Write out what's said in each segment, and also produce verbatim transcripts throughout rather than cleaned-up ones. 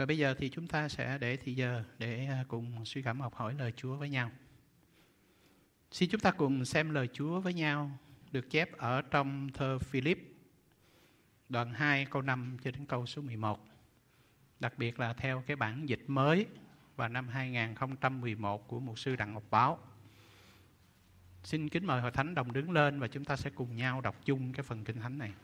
Và bây giờ thì chúng ta sẽ để thì giờ để cùng suy gẫm học hỏi lời Chúa với nhau. Xin chúng ta cùng xem lời Chúa với nhau được chép ở trong thơ Philip đoạn hai câu năm cho đến câu số mười một. Đặc biệt là theo cái bản dịch mới vào năm hai không một một của mục sư Đặng Ngọc Báo. Xin kính mời Hội Thánh đồng đứng lên và chúng ta sẽ cùng nhau đọc chung cái phần Kinh Thánh này.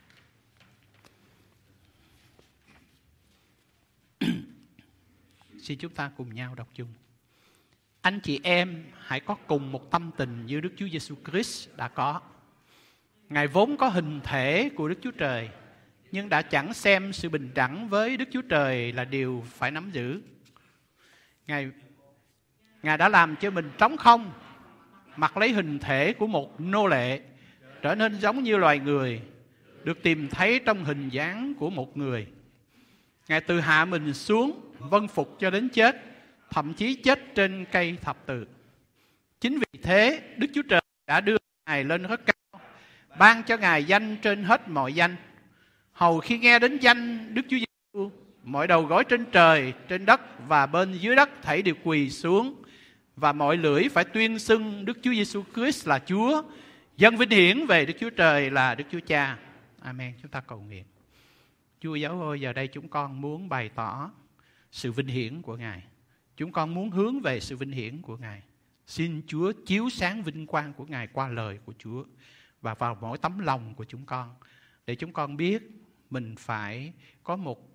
Xin chúng ta cùng nhau đọc chung. Anh chị em hãy có cùng một tâm tình như Đức Chúa Giêsu Christ đã có. Ngài vốn có hình thể của Đức Chúa Trời, nhưng đã chẳng xem sự bình đẳng với Đức Chúa Trời là điều phải nắm giữ. Ngài, Ngài đã làm cho mình trống không, mặc lấy hình thể của một nô lệ, trở nên giống như loài người, được tìm thấy trong hình dáng của một người. Ngài tự hạ mình xuống, vâng phục cho đến chết, thậm chí chết trên cây thập tự. Chính vì thế, Đức Chúa Trời đã đưa Ngài lên rất cao, ban cho Ngài danh trên hết mọi danh. Hầu khi nghe đến danh Đức Chúa Giêsu, mọi đầu gối trên trời, trên đất và bên dưới đất thảy đều quỳ xuống, và mọi lưỡi phải tuyên xưng Đức Chúa Giêsu Christ là Chúa, dâng vinh hiển về Đức Chúa Trời là Đức Chúa Cha. Amen. Chúng ta cầu nguyện. Chúa Giáo ơi, giờ đây chúng con muốn bày tỏ sự vinh hiển của Ngài. Chúng con muốn hướng về sự vinh hiển của Ngài. Xin Chúa chiếu sáng vinh quang của Ngài qua lời của Chúa và vào mỗi tấm lòng của chúng con, để chúng con biết mình phải có một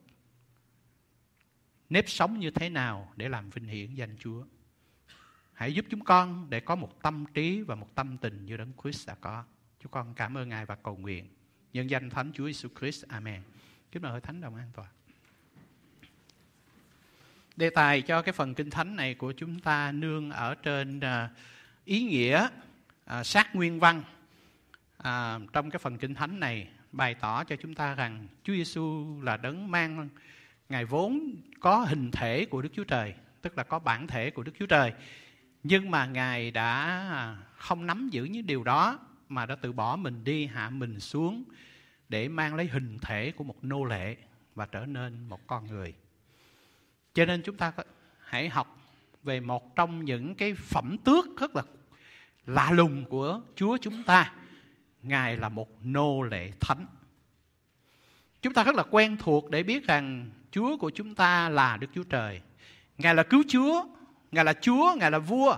nếp sống như thế nào để làm vinh hiển danh Chúa. Hãy giúp chúng con để có một tâm trí và một tâm tình như Đấng Christ đã có. Chúng con cảm ơn Ngài và cầu nguyện nhân danh Thánh Chúa Giêsu Christ. Amen. Kính mời Hội Thánh đồng an toàn. Đề tài cho cái phần Kinh Thánh này của chúng ta nương ở trên uh, ý nghĩa uh, sát nguyên văn. Uh, trong cái phần Kinh Thánh này bày tỏ cho chúng ta rằng Chúa Giêsu là Đấng mang, Ngài vốn có hình thể của Đức Chúa Trời, tức là có bản thể của Đức Chúa Trời. Nhưng mà Ngài đã không nắm giữ những điều đó, mà đã tự bỏ mình đi, hạ mình xuống để mang lấy hình thể của một nô lệ và trở nên một con người. Cho nên chúng ta hãy học về một trong những cái phẩm tước rất là lạ lùng của Chúa chúng ta. Ngài là một nô lệ thánh. Chúng ta rất là quen thuộc để biết rằng Chúa của chúng ta là Đức Chúa Trời. Ngài là cứu Chúa, Ngài là Chúa, Ngài là vua.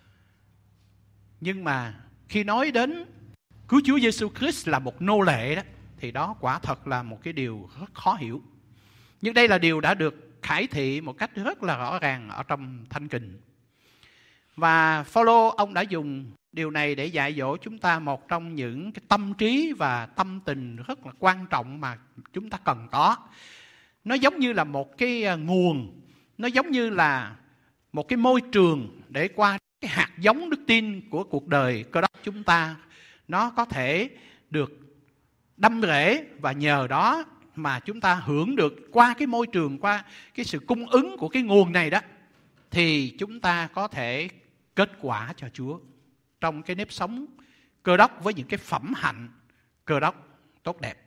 Nhưng mà khi nói đến cứu Chúa Giêsu Christ là một nô lệ đó, thì đó quả thật là một cái điều rất khó hiểu. Nhưng đây là điều đã được khải thị một cách rất là rõ ràng ở trong Thánh Kinh. Và Phaolô ông đã dùng điều này để dạy dỗ chúng ta một trong những cái tâm trí và tâm tình rất là quan trọng mà chúng ta cần có. Nó giống như là một cái nguồn, nó giống như là một cái môi trường để qua cái hạt giống đức tin của cuộc đời Cơ Đốc chúng ta, nó có thể được đâm rễ, và nhờ đó mà chúng ta hưởng được qua cái môi trường, qua cái sự cung ứng của cái nguồn này đó, thì chúng ta có thể kết quả cho Chúa trong cái nếp sống Cơ Đốc với những cái phẩm hạnh Cơ Đốc tốt đẹp.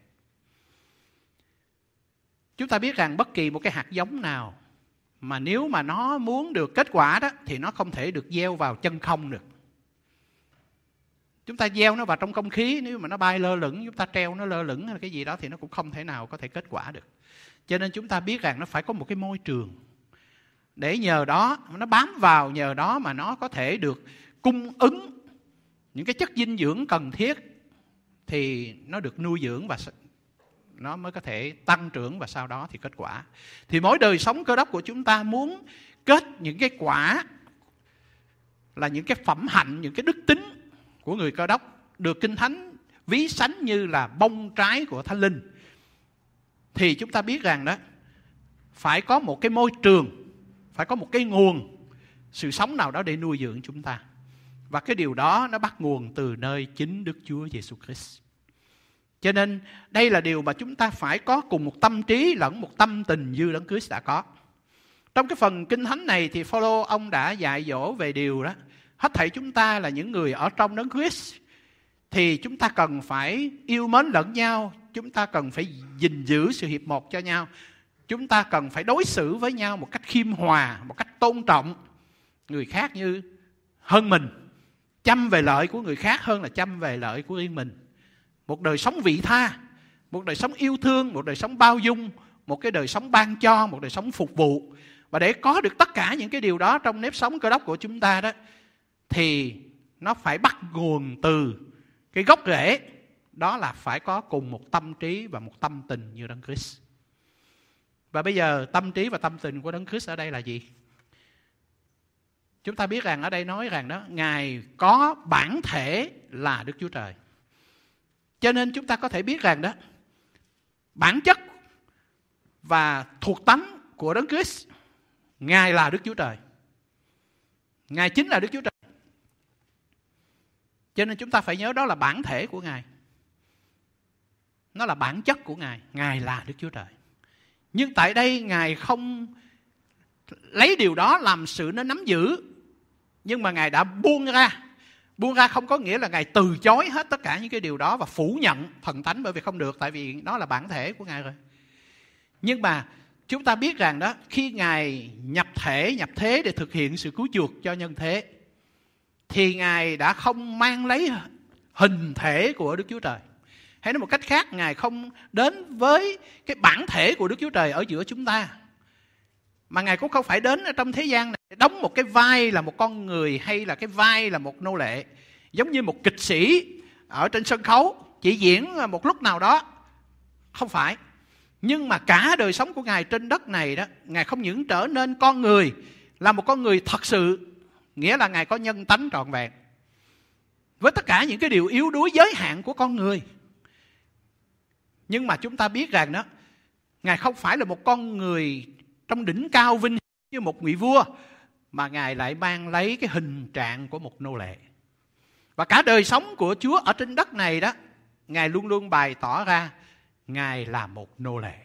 Chúng ta biết rằng bất kỳ một cái hạt giống nào mà nếu mà nó muốn được kết quả đó, thì nó không thể được gieo vào chân không được. Chúng ta gieo nó vào trong không khí, nếu mà nó bay lơ lửng, chúng ta treo nó lơ lửng hay cái gì đó thì nó cũng không thể nào có thể kết quả được. Cho nên chúng ta biết rằng nó phải có một cái môi trường để nhờ đó nó bám vào, nhờ đó mà nó có thể được cung ứng những cái chất dinh dưỡng cần thiết, thì nó được nuôi dưỡng và nó mới có thể tăng trưởng, và sau đó thì kết quả. Thì mỗi đời sống Cơ Đốc của chúng ta muốn kết những cái quả là những cái phẩm hạnh, những cái đức tính của người Cơ Đốc được Kinh Thánh ví sánh như là bông trái của Thánh Linh, thì chúng ta biết rằng đó phải có một cái môi trường, phải có một cái nguồn sự sống nào đó để nuôi dưỡng chúng ta. Và cái điều đó nó bắt nguồn từ nơi chính Đức Chúa Giêsu Christ. Cho nên đây là điều mà chúng ta phải có cùng một tâm trí lẫn một tâm tình như Đấng Christ đã có. Trong cái phần Kinh Thánh này thì Phaolô ông đã dạy dỗ về điều đó. Hết thảy chúng ta là những người ở trong Đấng Christ, thì chúng ta cần phải yêu mến lẫn nhau, chúng ta cần phải gìn giữ sự hiệp một cho nhau. chúng ta cần phải đối xử với nhau một cách khiêm hòa, một cách tôn trọng người khác như hơn mình. Chăm về lợi của người khác hơn là chăm về lợi của riêng mình. Một đời sống vị tha, một đời sống yêu thương, một đời sống bao dung, một cái đời sống ban cho, một đời sống phục vụ. Và để có được tất cả những cái điều đó trong nếp sống Cơ Đốc của chúng ta đó, thì nó phải bắt nguồn từ cái gốc rễ, đó là phải có cùng một tâm trí và một tâm tình như Đấng Christ. Và bây giờ tâm trí và tâm tình của Đấng Christ ở đây là gì? Chúng ta biết rằng ở đây nói rằng đó, Ngài có bản thể là Đức Chúa Trời. Cho nên chúng ta có thể biết rằng đó, bản chất và thuộc tánh của Đấng Christ, Ngài là Đức Chúa Trời. Ngài chính là Đức Chúa Trời. Cho nên chúng ta phải nhớ đó là bản thể của Ngài. Nó là bản chất của Ngài. Ngài là Đức Chúa Trời. Nhưng tại đây Ngài không lấy điều đó làm sự nó nắm giữ, nhưng mà Ngài đã buông ra. Buông ra không có nghĩa là Ngài từ chối hết tất cả những cái điều đó và phủ nhận thần tánh, bởi vì không được, tại vì đó là bản thể của Ngài rồi. Nhưng mà chúng ta biết rằng đó, khi Ngài nhập thể, nhập thế để thực hiện sự cứu chuộc cho nhân thế, thì Ngài đã không mang lấy hình thể của Đức Chúa Trời. Hay nói một cách khác, Ngài không đến với cái bản thể của Đức Chúa Trời ở giữa chúng ta, mà Ngài cũng không phải đến ở trong thế gian này đóng một cái vai là một con người hay là cái vai là một nô lệ, giống như một kịch sĩ ở trên sân khấu chỉ diễn một lúc nào đó. Không phải. Nhưng mà cả đời sống của Ngài trên đất này đó, Ngài không những trở nên con người, là một con người thật sự, nghĩa là Ngài có nhân tánh trọn vẹn với tất cả những cái điều yếu đuối giới hạn của con người. Nhưng mà chúng ta biết rằng đó, Ngài không phải là một con người trong đỉnh cao vinh như một vị vua, mà Ngài lại mang lấy cái hình trạng của một nô lệ. Và cả đời sống của Chúa ở trên đất này đó, Ngài luôn luôn bày tỏ ra Ngài là một nô lệ.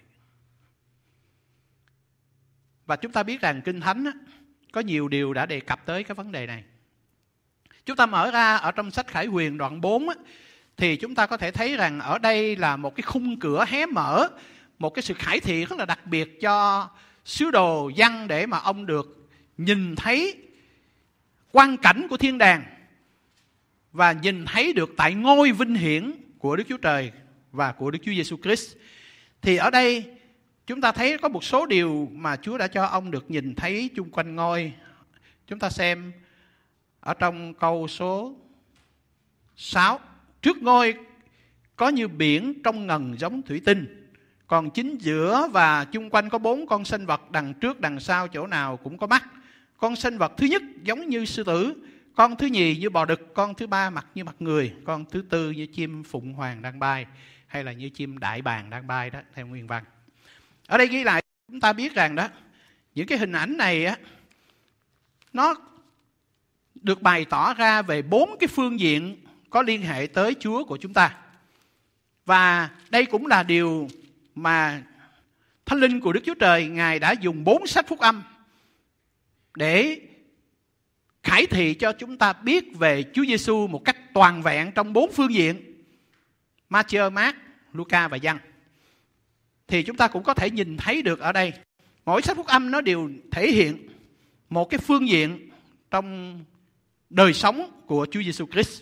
Và chúng ta biết rằng Kinh Thánh đó, có nhiều điều đã đề cập tới cái vấn đề này. Chúng ta mở ra ở trong sách Khải Huyền đoạn bốn á, thì chúng ta có thể thấy rằng ở đây là một cái khung cửa hé mở, một cái sự khải thị rất là đặc biệt cho sứ đồ Giăng, để mà ông được nhìn thấy quang cảnh của thiên đàng và nhìn thấy được tại ngôi vinh hiển của Đức Chúa Trời và của Đức Chúa Giêsu Christ. Thì ở đây chúng ta thấy có một số điều mà Chúa đã cho ông được nhìn thấy chung quanh ngôi. Chúng ta xem ở trong câu số sáu. Trước ngôi có như biển trong ngần giống thủy tinh, còn chính giữa và chung quanh có bốn con sinh vật, đằng trước đằng sau chỗ nào cũng có mắt. Con sinh vật thứ nhất giống như sư tử, con thứ nhì như bò đực, con thứ ba mặt như mặt người, con thứ tư như chim phụng hoàng đang bay, hay là như chim đại bàng đang bay đó, theo nguyên văn. Ở đây ghi lại chúng ta biết rằng đó, những cái hình ảnh này á, nó được bày tỏ ra về bốn cái phương diện có liên hệ tới Chúa của chúng ta. Và đây cũng là điều mà Thánh Linh của Đức Chúa Trời, Ngài đã dùng bốn sách phúc âm để khải thị cho chúng ta biết về Chúa Giêsu một cách toàn vẹn trong bốn phương diện: Ma-thi-ơ, Mác, Luca và Giăng. Thì chúng ta cũng có thể nhìn thấy được ở đây, mỗi sách phúc âm nó đều thể hiện một cái phương diện trong đời sống của Chúa Giêsu Christ.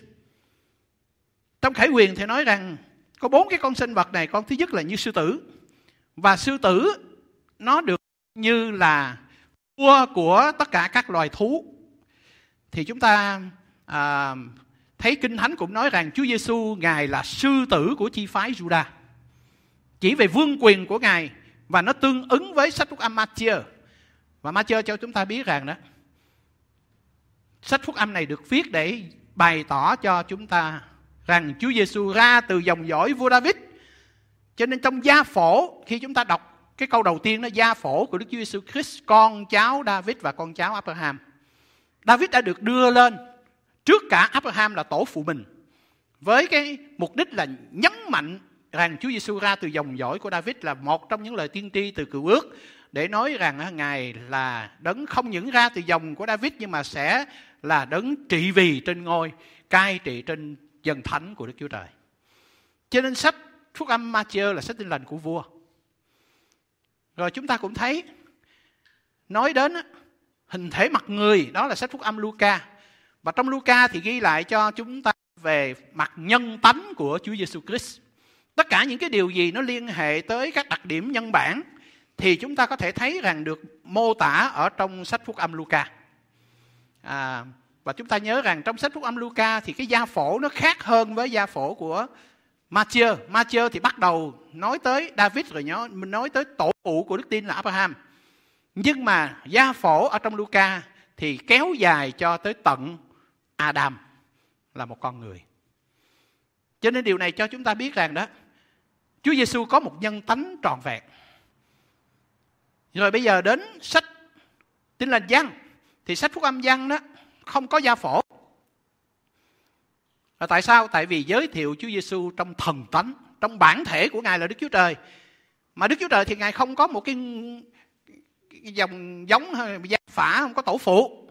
Trong Khải Huyền thì nói rằng có bốn cái con sinh vật này. Con thứ nhất là như sư tử, và sư tử nó được như là vua của tất cả các loài thú. Thì chúng ta à, thấy Kinh Thánh cũng nói rằng Chúa Giêsu Ngài là sư tử của chi phái Juda, chỉ về vương quyền của Ngài, và nó tương ứng với sách phúc âm Ma-thi-ơ. Và Ma-thi-ơ cho chúng ta biết rằng đó, sách phúc âm này được viết để bày tỏ cho chúng ta rằng Chúa Giêsu ra từ dòng dõi vua David. Cho nên trong gia phổ, khi chúng ta đọc cái câu đầu tiên đó, gia phổ của Đức Chúa Giêsu Christ, con cháu David và con cháu Abraham. David đã được đưa lên trước cả Abraham là tổ phụ mình, với cái mục đích là nhấn mạnh rằng Chúa Giêsu ra từ dòng dõi của David là một trong những lời tiên tri từ Cựu Ước, để nói rằng Ngài là đấng không những ra từ dòng của David, nhưng mà sẽ là đấng trị vì trên ngôi, cai trị trên dân thánh của Đức Chúa Trời. Cho nên sách phúc âm Ma-thi-ơ là sách tin lành của vua. Rồi chúng ta cũng thấy nói đến hình thể mặt người, đó là sách Phúc Âm Luca. Và trong Luca thì ghi lại cho chúng ta về mặt nhân tánh của Chúa Giêsu Christ. Tất cả những cái điều gì nó liên hệ tới các đặc điểm nhân bản thì chúng ta có thể thấy rằng được mô tả ở trong sách Phúc Âm Luca. À, và chúng ta nhớ rằng trong sách Phúc Âm Luca thì cái gia phổ nó khác hơn với gia phổ của Ma-thi-ơ. Ma-thi-ơ thì bắt đầu nói tới David rồi nhớ, mình nói tới tổ phụ của đức tin là Abraham. Nhưng mà gia phổ ở trong Luca thì kéo dài cho tới tận Adam là một con người. Cho nên điều này cho chúng ta biết rằng đó, Chúa Giêsu có một nhân tánh trọn vẹn. Rồi bây giờ đến sách Tin Lành Giăng thì sách Phúc Âm Giăng đó không có gia phổ. Và tại sao? Tại vì giới thiệu Chúa Giêsu trong thần tánh, trong bản thể của Ngài là Đức Chúa Trời. Mà Đức Chúa Trời thì Ngài không có một cái, cái dòng giống hay gia phả, không có tổ phụ.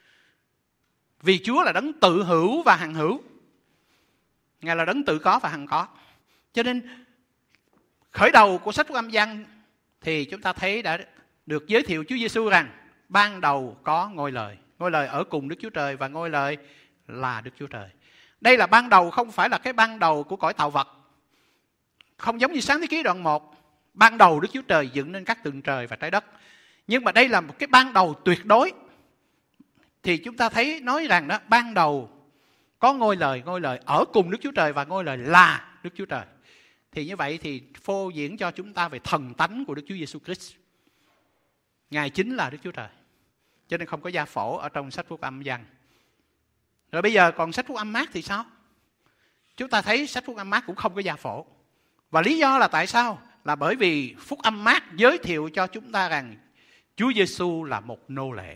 Vì Chúa là đấng tự hữu và hằng hữu. Ngài là đấng tự có và hằng có. Cho nên khởi đầu của sách Phúc Âm Giăng thì chúng ta thấy đã được giới thiệu Chúa Giêsu rằng ban đầu có ngôi lời. Ngôi lời ở cùng Đức Chúa Trời và ngôi lời là Đức Chúa Trời. Đây là ban đầu, không phải là cái ban đầu của cõi tạo vật. Không giống như Sáng Thế Ký đoạn một. Ban đầu Đức Chúa Trời dựng nên các tầng trời và trái đất. Nhưng mà đây là một cái ban đầu tuyệt đối. Thì chúng ta thấy nói rằng đó, ban đầu có ngôi lời, ngôi lời ở cùng Đức Chúa Trời và ngôi lời là Đức Chúa Trời. Thì như vậy thì phô diễn cho chúng ta về thần tánh của Đức Chúa Giêsu Christ. Ngài chính là Đức Chúa Trời. Cho nên không có gia phổ ở trong sách Phúc Âm Giăng. Rồi bây giờ còn sách Phúc Âm Mác thì sao? Chúng ta thấy sách Phúc Âm Mác cũng không có gia phổ. Và lý do là tại sao? Là bởi vì Phúc Âm Mác giới thiệu cho chúng ta rằng Chúa Giêsu là một nô lệ.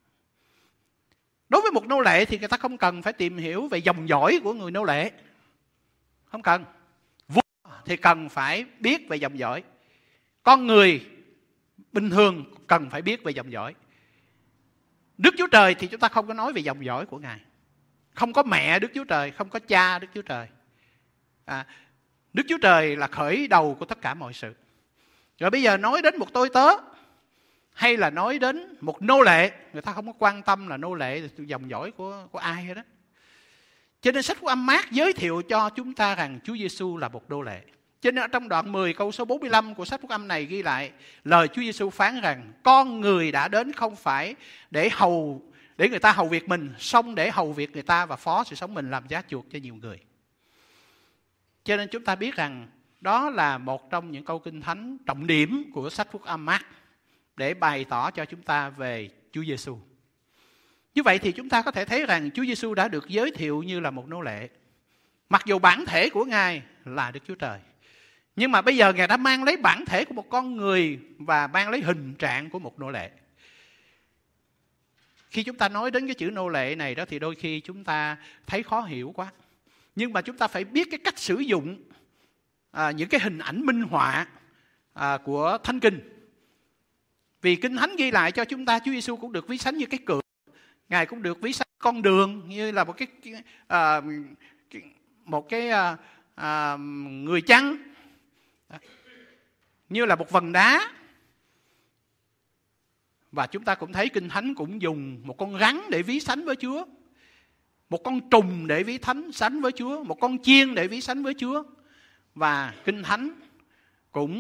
Đối với một nô lệ thì người ta không cần phải tìm hiểu về dòng dõi của người nô lệ. Không cần. Vua thì cần phải biết về dòng dõi. Con người bình thường cần phải biết về dòng dõi. Đức Chúa Trời thì chúng ta không có nói về dòng dõi của Ngài. Không có mẹ Đức Chúa Trời, không có cha Đức Chúa Trời. À, Đức Chúa Trời là khởi đầu của tất cả mọi sự. Rồi bây giờ nói đến một tôi tớ hay là nói đến một nô lệ, người ta không có quan tâm là nô lệ là dòng dõi của, của ai hết đó. Cho nên sách Phúc Âm Mác giới thiệu cho chúng ta rằng Chúa Giêsu là một nô lệ. Cho nên ở trong đoạn mười câu số bốn mươi lăm của sách Phúc Âm này ghi lại lời Chúa Giêsu phán rằng con người đã đến không phải để hầu để người ta hầu việc mình, song để hầu việc người ta và phó sự sống mình làm giá chuộc cho nhiều người. Cho nên chúng ta biết rằng đó là một trong những câu kinh thánh trọng điểm của sách Phúc Âm Mác để bày tỏ cho chúng ta về Chúa Giêsu. Như vậy thì chúng ta có thể thấy rằng Chúa Giêsu đã được giới thiệu như là một nô lệ. Mặc dù bản thể của Ngài là Đức Chúa Trời, nhưng mà bây giờ Ngài đã mang lấy bản thể của một con người và mang lấy hình trạng của một nô lệ. Khi chúng ta nói đến cái chữ nô lệ này đó thì đôi khi chúng ta thấy khó hiểu quá. Nhưng mà chúng ta phải biết cái cách sử dụng à, những cái hình ảnh minh họa à, của Thánh Kinh. Vì Kinh Thánh ghi lại cho chúng ta Chúa Giêsu cũng được ví sánh như cái cửa. Ngài cũng được ví sánh con đường như là một cái, à, một cái à, à, người chăn, như là một vần đá. Và chúng ta cũng thấy Kinh Thánh cũng dùng một con rắn để ví sánh với Chúa, một con trùng để ví thánh sánh với Chúa, một con chiên để ví sánh với Chúa. Và Kinh Thánh cũng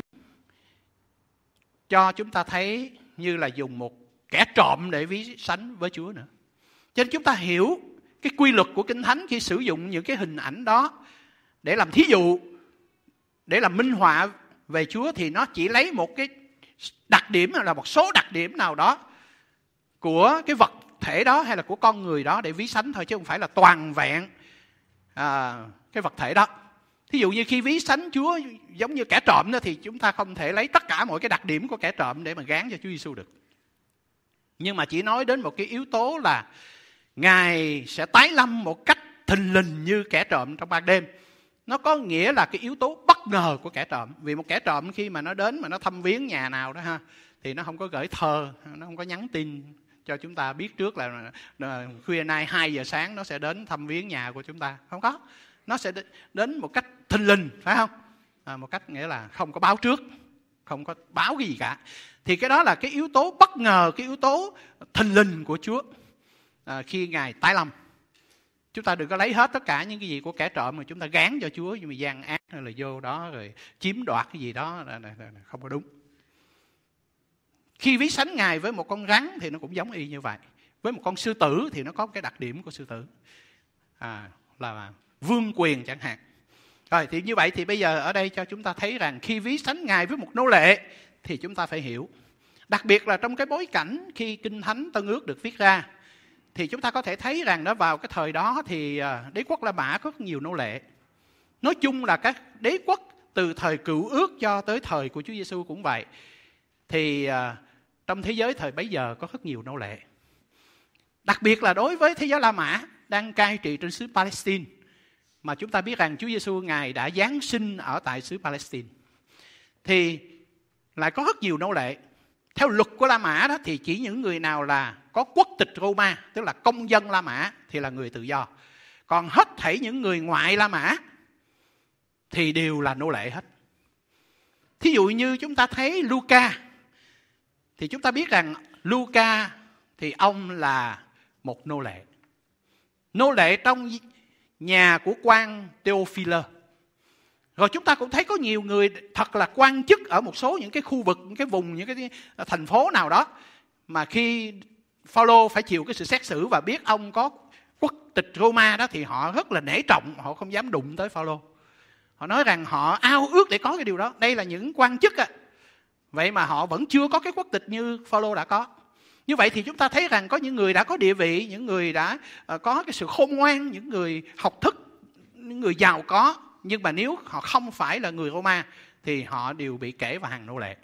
cho chúng ta thấy như là dùng một kẻ trộm để ví sánh với Chúa nữa. Cho nên chúng ta hiểu cái quy luật của Kinh Thánh khi sử dụng những cái hình ảnh đó để làm thí dụ, để làm minh họa về Chúa, thì nó chỉ lấy một cái đặc điểm là một số đặc điểm nào đó của cái vật thể đó hay là của con người đó để ví sánh thôi, chứ không phải là toàn vẹn à, cái vật thể đó. Thí dụ như khi ví sánh Chúa giống như kẻ trộm đó, thì chúng ta không thể lấy tất cả mọi cái đặc điểm của kẻ trộm để mà gán cho Chúa Giêsu được. Nhưng mà chỉ nói đến một cái yếu tố là Ngài sẽ tái lâm một cách thình lình như kẻ trộm trong ban đêm. Nó có nghĩa là cái yếu tố bất ngờ của kẻ trộm. Vì một kẻ trộm khi mà nó đến mà nó thăm viếng nhà nào đó ha, thì nó không có gửi thơ, nó không có nhắn tin cho chúng ta biết trước là, là khuya nay hai giờ sáng nó sẽ đến thăm viếng nhà của chúng ta. Không có. Nó sẽ đến một cách thình lình, phải không? À, một cách nghĩa là không có báo trước. không có báo cái gì cả. Thì cái đó là cái yếu tố bất ngờ, cái yếu tố thình lình của Chúa à, khi Ngài tái lâm. Chúng ta đừng có lấy hết tất cả những cái gì của kẻ trộm mà chúng ta gán cho Chúa, nhưng mà gian ác hay là vô đó rồi chiếm đoạt cái gì đó là, là, là không có đúng. Khi ví sánh Ngài với một con rắn thì nó cũng giống y như vậy. Với một con sư tử thì nó có cái đặc điểm của sư tử, à, là vương quyền chẳng hạn. Rồi thì như vậy thì bây giờ ở đây cho chúng ta thấy rằng khi ví sánh Ngài với một nô lệ thì chúng ta phải hiểu. Đặc biệt là trong cái bối cảnh khi Kinh Thánh Tân Ước được viết ra, thì chúng ta có thể thấy rằng đó vào cái thời đó thì đế quốc La Mã có rất nhiều nô lệ. Nói chung là các đế quốc từ thời Cựu Ước cho tới thời của Chúa Giêsu cũng vậy. Thì trong thế giới thời bấy giờ có rất nhiều nô lệ. Đặc biệt là đối với thế giới La Mã đang cai trị trên xứ Palestine, mà chúng ta biết rằng Chúa Giêsu Ngài đã giáng sinh ở tại xứ Palestine, thì lại có rất nhiều nô lệ. Theo luật của La Mã đó thì chỉ những người nào là có quốc tịch Roma, tức là công dân La Mã thì là người tự do. Còn hết thảy những người ngoại La Mã thì đều là nô lệ hết. Thí dụ như chúng ta thấy Luca, thì chúng ta biết rằng Luca thì ông là một nô lệ. Nô lệ trong nhà của quan Theophile. Rồi chúng ta cũng thấy có nhiều người thật là quan chức ở một số những cái khu vực, những cái vùng, những cái thành phố nào đó, mà khi Phao-lô phải chịu cái sự xét xử và biết ông có quốc tịch Roma đó thì họ rất là nể trọng, họ không dám đụng tới Phao-lô. Họ nói rằng họ ao ước để có cái điều đó. Đây là những quan chức ạ. Vậy mà họ vẫn chưa có cái quốc tịch như Phao-lô đã có. Như vậy thì chúng ta thấy rằng có những người đã có địa vị, những người đã có cái sự khôn ngoan, những người học thức, những người giàu có, nhưng mà nếu họ không phải là người Roma thì họ đều bị kể vào hàng nô lệ.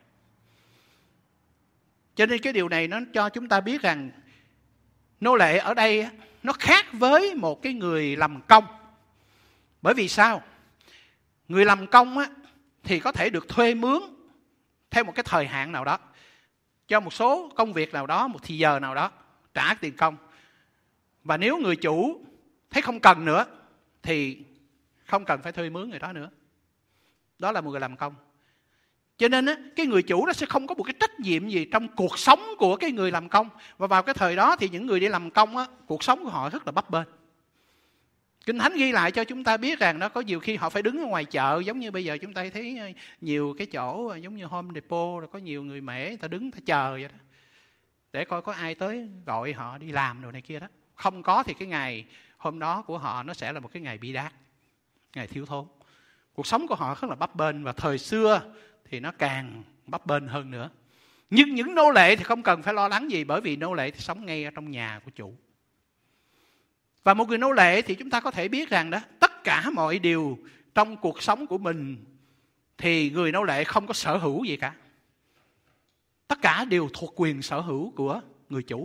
Cho nên cái điều này nó cho chúng ta biết rằng nô lệ ở đây nó khác với một cái người làm công. Bởi vì sao? Người làm công á, thì có thể được thuê mướn theo một cái thời hạn nào đó, cho một số công việc nào đó, một thì giờ nào đó, trả tiền công. Và nếu người chủ thấy không cần nữa thì không cần phải thuê mướn người đó nữa. Đó là một người làm công. Cho nên á, cái người chủ nó sẽ không có một cái trách nhiệm gì trong cuộc sống của cái người làm công. Và vào cái thời đó thì những người đi làm công á, cuộc sống của họ rất là bấp bênh. Kinh Thánh ghi lại cho chúng ta biết rằng nó có nhiều khi họ phải đứng ở ngoài chợ, giống như bây giờ chúng ta thấy nhiều cái chỗ giống như Home Depot, rồi có nhiều người mẹ người ta đứng người ta chờ vậy đó, để coi có ai tới gọi họ đi làm đồ này kia đó. Không có thì cái ngày hôm đó của họ nó sẽ là một cái ngày bi đát, ngày thiếu thốn. Cuộc sống của họ rất là bấp bênh, và thời xưa thì nó càng bấp bênh hơn nữa. Nhưng những nô lệ thì không cần phải lo lắng gì, bởi vì nô lệ thì sống ngay ở trong nhà của chủ. Và một người nô lệ thì chúng ta có thể biết rằng đó, tất cả mọi điều trong cuộc sống của mình thì người nô lệ không có sở hữu gì cả. Tất cả đều thuộc quyền sở hữu của người chủ.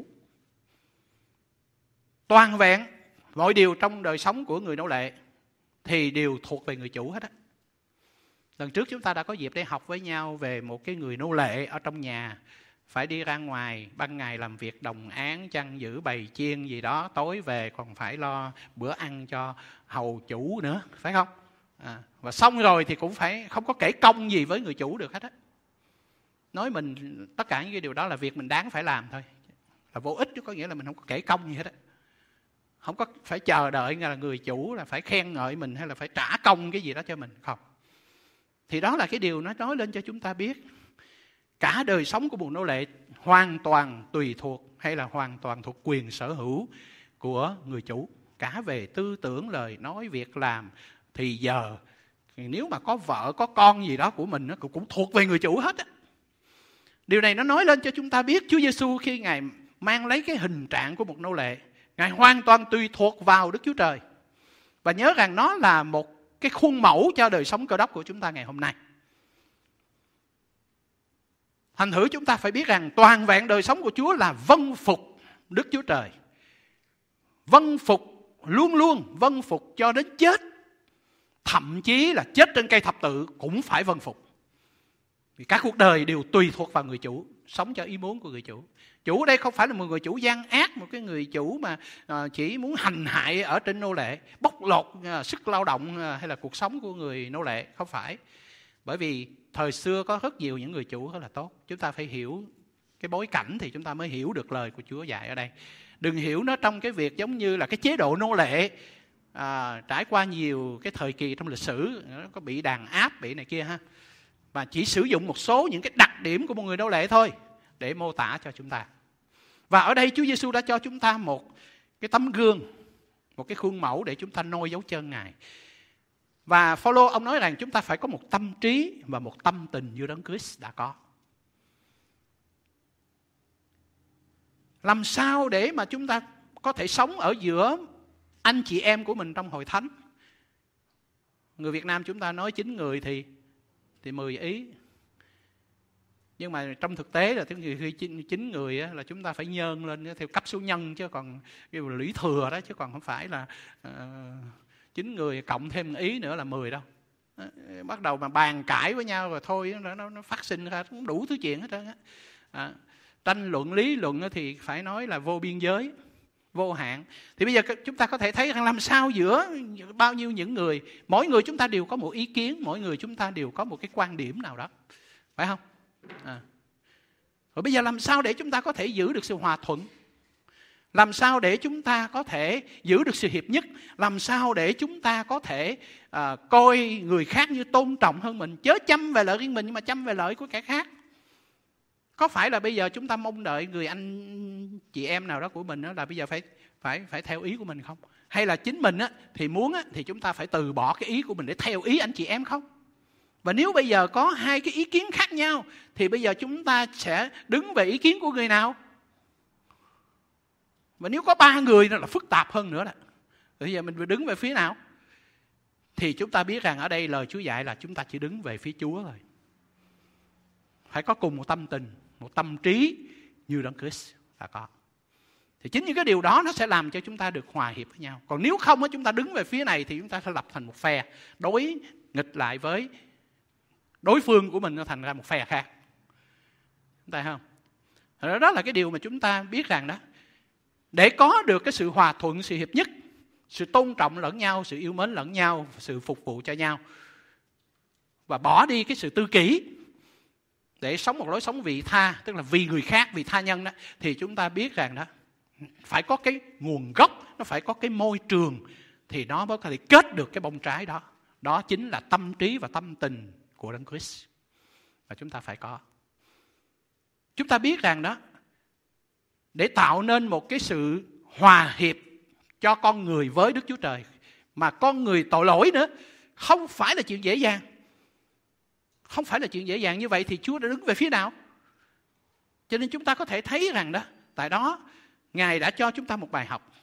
Toàn vẹn mọi điều trong đời sống của người nô lệ thì đều thuộc về người chủ hết á. Lần trước chúng ta đã có dịp để học với nhau về một cái người nô lệ ở trong nhà, phải đi ra ngoài, ban ngày làm việc đồng áng, chăn giữ bầy chiên gì đó, tối về còn phải lo bữa ăn cho hầu chủ nữa, phải không? À, và xong rồi thì cũng phải không có kể công gì với người chủ được hết á. Nói mình tất cả những cái điều đó là việc mình đáng phải làm thôi, là vô ích, chứ có nghĩa là mình không có kể công gì hết á. Không có phải chờ đợi là người chủ là phải khen ngợi mình hay là phải trả công cái gì đó cho mình, không. Thì đó là cái điều nó nói lên cho chúng ta biết cả đời sống của một nô lệ hoàn toàn tùy thuộc hay là hoàn toàn thuộc quyền sở hữu của người chủ. Cả về tư tưởng, lời nói, việc làm, thì giờ nếu mà có vợ, có con gì đó của mình, nó cũng thuộc về người chủ hết á. Điều này nó nói lên cho chúng ta biết Chúa Giêsu khi Ngài mang lấy cái hình trạng của một nô lệ, Ngài hoàn toàn tùy thuộc vào Đức Chúa Trời. Và nhớ rằng nó là một cái khuôn mẫu cho đời sống Cơ Đốc của chúng ta ngày hôm nay. Thành thử chúng ta phải biết rằng toàn vẹn đời sống của Chúa là vâng phục Đức Chúa Trời. Vâng phục, luôn luôn vâng phục cho đến chết. Thậm chí là chết trên cây thập tự cũng phải vâng phục. Vì các cuộc đời đều tùy thuộc vào người chủ, sống cho ý muốn của người chủ. Chủ ở đây không phải là một người chủ gian ác, một cái người chủ mà chỉ muốn hành hại ở trên nô lệ, bóc lột sức lao động hay là cuộc sống của người nô lệ, không phải. Bởi vì thời xưa có rất nhiều những người chủ rất là tốt. Chúng ta phải hiểu cái bối cảnh thì chúng ta mới hiểu được lời của Chúa dạy ở đây. Đừng hiểu nó trong cái việc giống như là cái chế độ nô lệ à, trải qua nhiều cái thời kỳ trong lịch sử, nó có bị đàn áp, bị này kia ha. Và chỉ sử dụng một số những cái đặc điểm của một người nô lệ thôi để mô tả cho chúng ta. Và ở đây Chúa Giêsu đã cho chúng ta một cái tấm gương, một cái khuôn mẫu để chúng ta noi dấu chân Ngài. Và Phaolô ông nói rằng chúng ta phải có một tâm trí và một tâm tình như Đấng Christ đã có. Làm sao để mà chúng ta có thể sống ở giữa anh chị em của mình trong hội thánh? Người Việt Nam chúng ta nói chín người thì thì mười ý. Nhưng mà trong thực tế là khi chín người là chúng ta phải nhân lên theo cấp số nhân, chứ còn lũy thừa đó, chứ còn không phải là chín uh, người cộng thêm một ý nữa là mười đâu. Bắt đầu mà bàn cãi với nhau rồi thôi nó, nó, nó phát sinh ra cũng đủ thứ chuyện hết trơn á. À, tranh luận lý luận thì phải nói là vô biên giới, vô hạn. Thì bây giờ chúng ta có thể thấy rằng làm sao giữa bao nhiêu những người, mỗi người chúng ta đều có một ý kiến, mỗi người chúng ta đều có một cái quan điểm nào đó, phải không? À. Rồi bây giờ làm sao để chúng ta có thể giữ được sự hòa thuận? Làm sao để chúng ta có thể giữ được sự hiệp nhất? Làm sao để chúng ta có thể à, coi người khác như tôn trọng hơn mình, chớ chăm về lợi riêng mình nhưng mà chăm về lợi của kẻ khác? Có phải là bây giờ chúng ta mong đợi người anh chị em nào đó của mình đó là bây giờ phải phải phải theo ý của mình không? Hay là chính mình á thì muốn á thì chúng ta phải từ bỏ cái ý của mình để theo ý anh chị em không? Và nếu bây giờ có hai cái ý kiến khác nhau thì bây giờ chúng ta sẽ đứng về ý kiến của người nào? Và nếu có ba người nó là phức tạp hơn nữa đó. Bây giờ mình phải đứng về phía nào? Thì chúng ta biết rằng ở đây lời Chúa dạy là chúng ta chỉ đứng về phía Chúa thôi. Phải có cùng một tâm tình, một tâm trí như Đấng Christ là có. Thì chính những cái điều đó nó sẽ làm cho chúng ta được hòa hiệp với nhau. Còn nếu không chúng ta đứng về phía này thì chúng ta sẽ lập thành một phe, đối nghịch lại với đối phương của mình, nó thành ra một phe khác. Chúng ta thấy không? Đó là cái điều mà chúng ta biết rằng đó, để có được cái sự hòa thuận, sự hiệp nhất, sự tôn trọng lẫn nhau, sự yêu mến lẫn nhau, sự phục vụ cho nhau, và bỏ đi cái sự tư kỷ để sống một lối sống vị tha, tức là vì người khác, vì tha nhân đó, thì chúng ta biết rằng đó phải có cái nguồn gốc, nó phải có cái môi trường thì nó mới có thể kết được cái bông trái đó. Đó chính là tâm trí và tâm tình của Đấng Christ và chúng ta phải có. Chúng ta biết rằng đó, để tạo nên một cái sự hòa hiệp cho con người với Đức Chúa Trời, mà con người tội lỗi nữa, không phải là chuyện dễ dàng. Không phải là chuyện dễ dàng. Như vậy thì Chúa đã đứng về phía nào? Cho nên chúng ta có thể thấy rằng đó, tại đó Ngài đã cho chúng ta một bài học.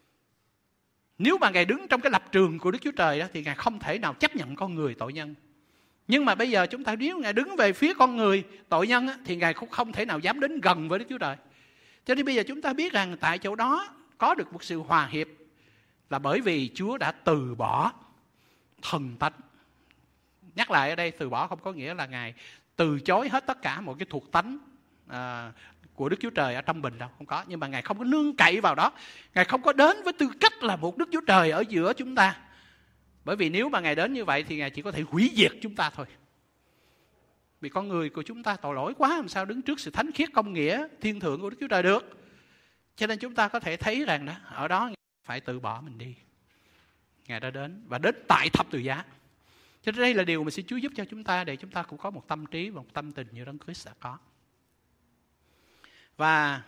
Nếu mà Ngài đứng trong cái lập trường của Đức Chúa Trời đó, thì Ngài không thể nào chấp nhận con người tội nhân. Nhưng mà bây giờ chúng ta nếu Ngài đứng về phía con người tội nhân á, thì Ngài cũng không thể nào dám đến gần với Đức Chúa Trời. Cho nên bây giờ chúng ta biết rằng tại chỗ đó có được một sự hòa hiệp là bởi vì Chúa đã từ bỏ thần tánh. Nhắc lại ở đây, từ bỏ không có nghĩa là Ngài từ chối hết tất cả một cái thuộc tánh à, của Đức Chúa Trời ở trong mình đâu, không có. Nhưng mà Ngài không có nương cậy vào đó. Ngài không có đến với tư cách là một Đức Chúa Trời ở giữa chúng ta. Bởi vì nếu mà Ngài đến như vậy thì Ngài chỉ có thể hủy diệt chúng ta thôi. Vì con người của chúng ta tội lỗi quá, làm sao đứng trước sự thánh khiết công nghĩa thiên thượng của Đức Chúa Trời được. Cho nên chúng ta có thể thấy rằng đó, ở đó Ngài phải từ bỏ mình đi. Ngài đã đến và đến tại thập tự giá. Cho nên đây là điều mà xin Chúa giúp cho chúng ta, để chúng ta cũng có một tâm trí và một tâm tình như Đấng Christ đã có. Và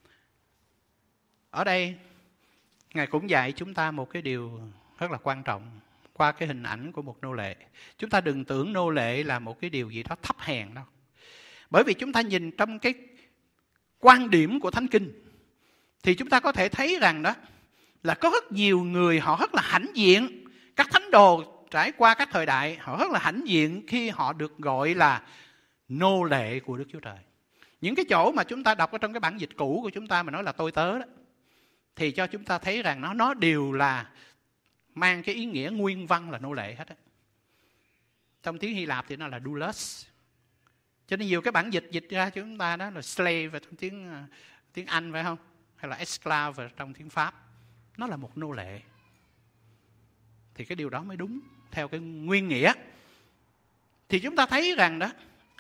ở đây Ngài cũng dạy chúng ta một cái điều rất là quan trọng qua cái hình ảnh của một nô lệ. Chúng ta đừng tưởng nô lệ là một cái điều gì đó thấp hèn đâu. Bởi vì chúng ta nhìn trong cái quan điểm của Thánh Kinh thì chúng ta có thể thấy rằng đó là có rất nhiều người họ rất là hãnh diện. Các thánh đồ trải qua các thời đại họ rất là hãnh diện khi họ được gọi là nô lệ của Đức Chúa Trời. Những cái chỗ mà chúng ta đọc ở trong cái bản dịch cũ của chúng ta mà nói là tôi tớ đó, thì cho chúng ta thấy rằng nó, nó đều là mang cái ý nghĩa nguyên văn là nô lệ hết á. Trong tiếng Hy Lạp thì nó là doulos. Cho nên nhiều cái bản dịch dịch ra cho chúng ta đó là slave và trong tiếng, tiếng Anh phải không? Hay là esclave trong tiếng Pháp. Nó là một nô lệ. Thì cái điều đó mới đúng theo cái nguyên nghĩa. thì chúng ta thấy rằng đó,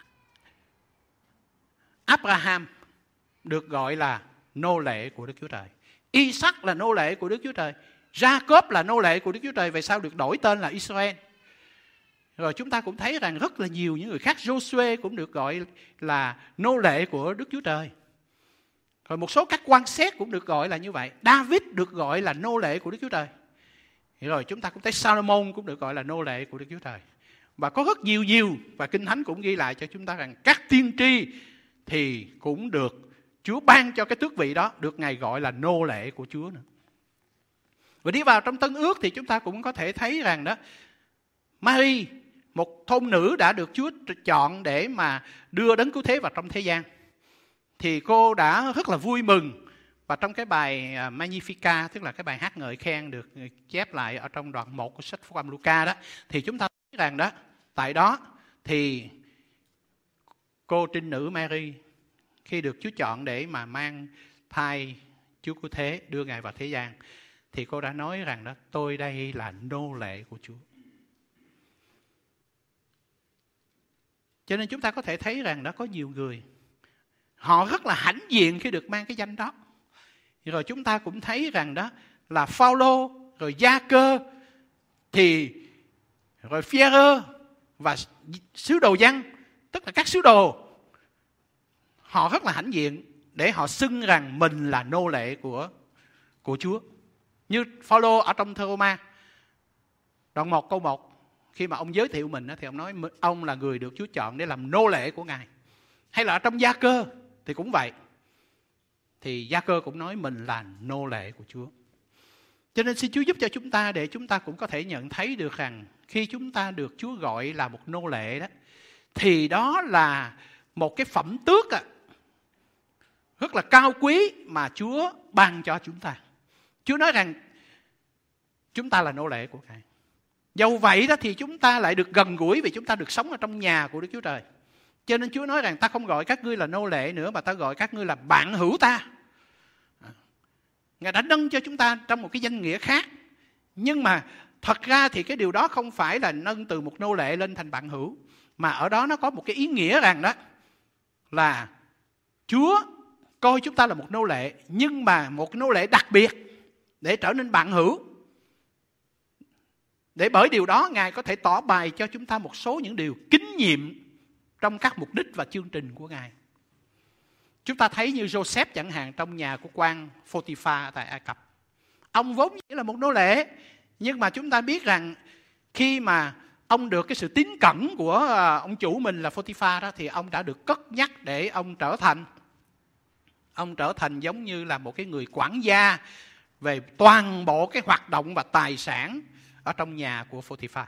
Abraham được gọi là nô lệ của Đức Chúa Trời. Isaac là nô lệ của Đức Chúa Trời. Jacob là nô lệ của Đức Chúa Trời. Về sau được đổi tên là Israel. Rồi chúng ta cũng thấy rằng rất là nhiều những người khác. Joshua cũng được gọi là nô lệ của Đức Chúa Trời. Rồi một số các quan xét cũng được gọi là như vậy. David được gọi là nô lệ của Đức Chúa Trời. Rồi chúng ta cũng thấy Salomon cũng được gọi là nô lệ của Đức Chúa Trời. Và có rất nhiều nhiều. Và Kinh Thánh cũng ghi lại cho chúng ta rằng các tiên tri thì cũng được Chúa ban cho cái tước vị đó, được Ngài gọi là nô lệ của Chúa nữa. Và đi vào trong Tân Ước thì chúng ta cũng có thể thấy rằng đó, Mary, một thôn nữ đã được Chúa chọn để mà đưa Đấng Cứu Thế vào trong thế gian, thì cô đã rất là vui mừng. Và trong cái bài Magnificat, tức là cái bài hát ngợi khen được chép lại ở trong đoạn một của sách Phúc Âm Luca đó, thì chúng ta thấy rằng đó, tại đó thì cô trinh nữ Mary khi được Chúa chọn để mà mang thai Chúa Cứu Thế, đưa Ngài vào thế gian, thì cô đã nói rằng đó, tôi đây là nô lệ của Chúa. Cho nên chúng ta có thể thấy rằng đó, có nhiều người họ rất là hãnh diện khi được mang cái danh đó. Rồi chúng ta cũng thấy rằng đó là Phao-lô, rồi Gia-cơ, thì rồi Phi-e-rơ và sứ đồ Giăng, tức là các sứ đồ, họ rất là hãnh diện để họ xưng rằng mình là nô lệ của, của Chúa. Như Phao-lô ở trong thơ Rô-ma, đoạn một câu một, khi mà ông giới thiệu mình thì ông nói ông là người được Chúa chọn để làm nô lệ của Ngài. Hay là ở trong Gia-cơ thì cũng vậy. Thì Gia-cơ cũng nói mình là nô lệ của Chúa. Cho nên xin Chúa giúp cho chúng ta để chúng ta cũng có thể nhận thấy được rằng khi chúng ta được Chúa gọi là một nô lệ đó, thì đó là một cái phẩm tước à, rất là cao quý mà Chúa ban cho chúng ta. Chúa nói rằng chúng ta là nô lệ của Ngài. Dầu vậy đó thì chúng ta lại được gần gũi vì chúng ta được sống ở trong nhà của Đức Chúa Trời. Cho nên Chúa nói rằng ta không gọi các ngươi là nô lệ nữa, mà ta gọi các ngươi là bạn hữu ta. Ngài đã nâng cho chúng ta trong một cái danh nghĩa khác. Nhưng mà thật ra thì cái điều đó không phải là nâng từ một nô lệ lên thành bạn hữu, mà ở đó nó có một cái ý nghĩa rằng đó là Chúa coi chúng ta là một nô lệ, nhưng mà một nô lệ đặc biệt để trở nên bạn hữu. Để bởi điều đó Ngài có thể tỏ bày cho chúng ta một số những điều kinh nghiệm trong các mục đích và chương trình của Ngài. Chúng ta thấy như Joseph chẳng hạn, trong nhà của quan Photiphar tại Ai Cập. Ông vốn chỉ là một nô lệ, nhưng mà chúng ta biết rằng khi mà ông được cái sự tín cẩn của ông chủ mình là Photiphar đó, thì ông đã được cất nhắc để ông trở thành ông trở thành giống như là một cái người quản gia về toàn bộ cái hoạt động và tài sản ở trong nhà của Photiphar.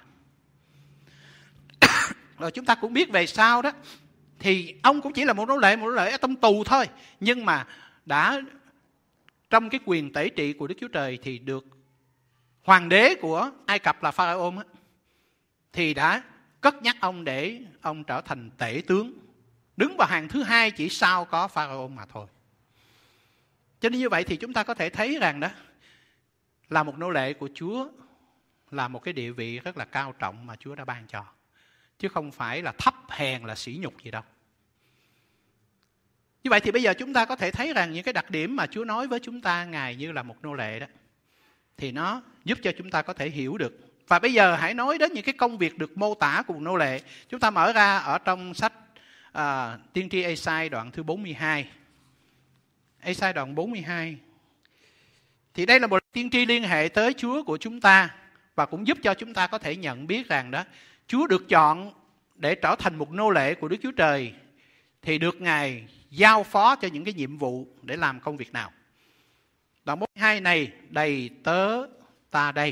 Rồi chúng ta cũng biết về sau đó, thì ông cũng chỉ là một nô lệ, một nô lệ ở trong tù thôi, nhưng mà đã trong cái quyền tể trị của Đức Chúa Trời thì được hoàng đế của Ai Cập là Pharaoh thì đã cất nhắc ông để ông trở thành tể tướng, đứng vào hàng thứ hai chỉ sau có Pharaoh mà thôi. Cho nên như vậy thì chúng ta có thể thấy rằng đó là một nô lệ của Chúa là một cái địa vị rất là cao trọng mà Chúa đã ban cho, chứ không phải là thấp hèn, là sỉ nhục gì đâu. Như vậy thì bây giờ chúng ta có thể thấy rằng những cái đặc điểm mà Chúa nói với chúng ta Ngài như là một nô lệ đó, thì nó giúp cho chúng ta có thể hiểu được. Và bây giờ hãy nói đến những cái công việc được mô tả của một nô lệ. Chúng ta mở ra ở trong sách à, Tiên tri Ê-sai đoạn thứ bốn mươi hai. Ê-sai đoạn bốn mươi hai. Thì đây là một tiên tri liên hệ tới Chúa của chúng ta, và cũng giúp cho chúng ta có thể nhận biết rằng đó, Chúa được chọn để trở thành một nô lệ của Đức Chúa Trời thì được Ngài giao phó cho những cái nhiệm vụ để làm công việc nào. Đoạn bốn mươi hai này, đầy tớ ta đây.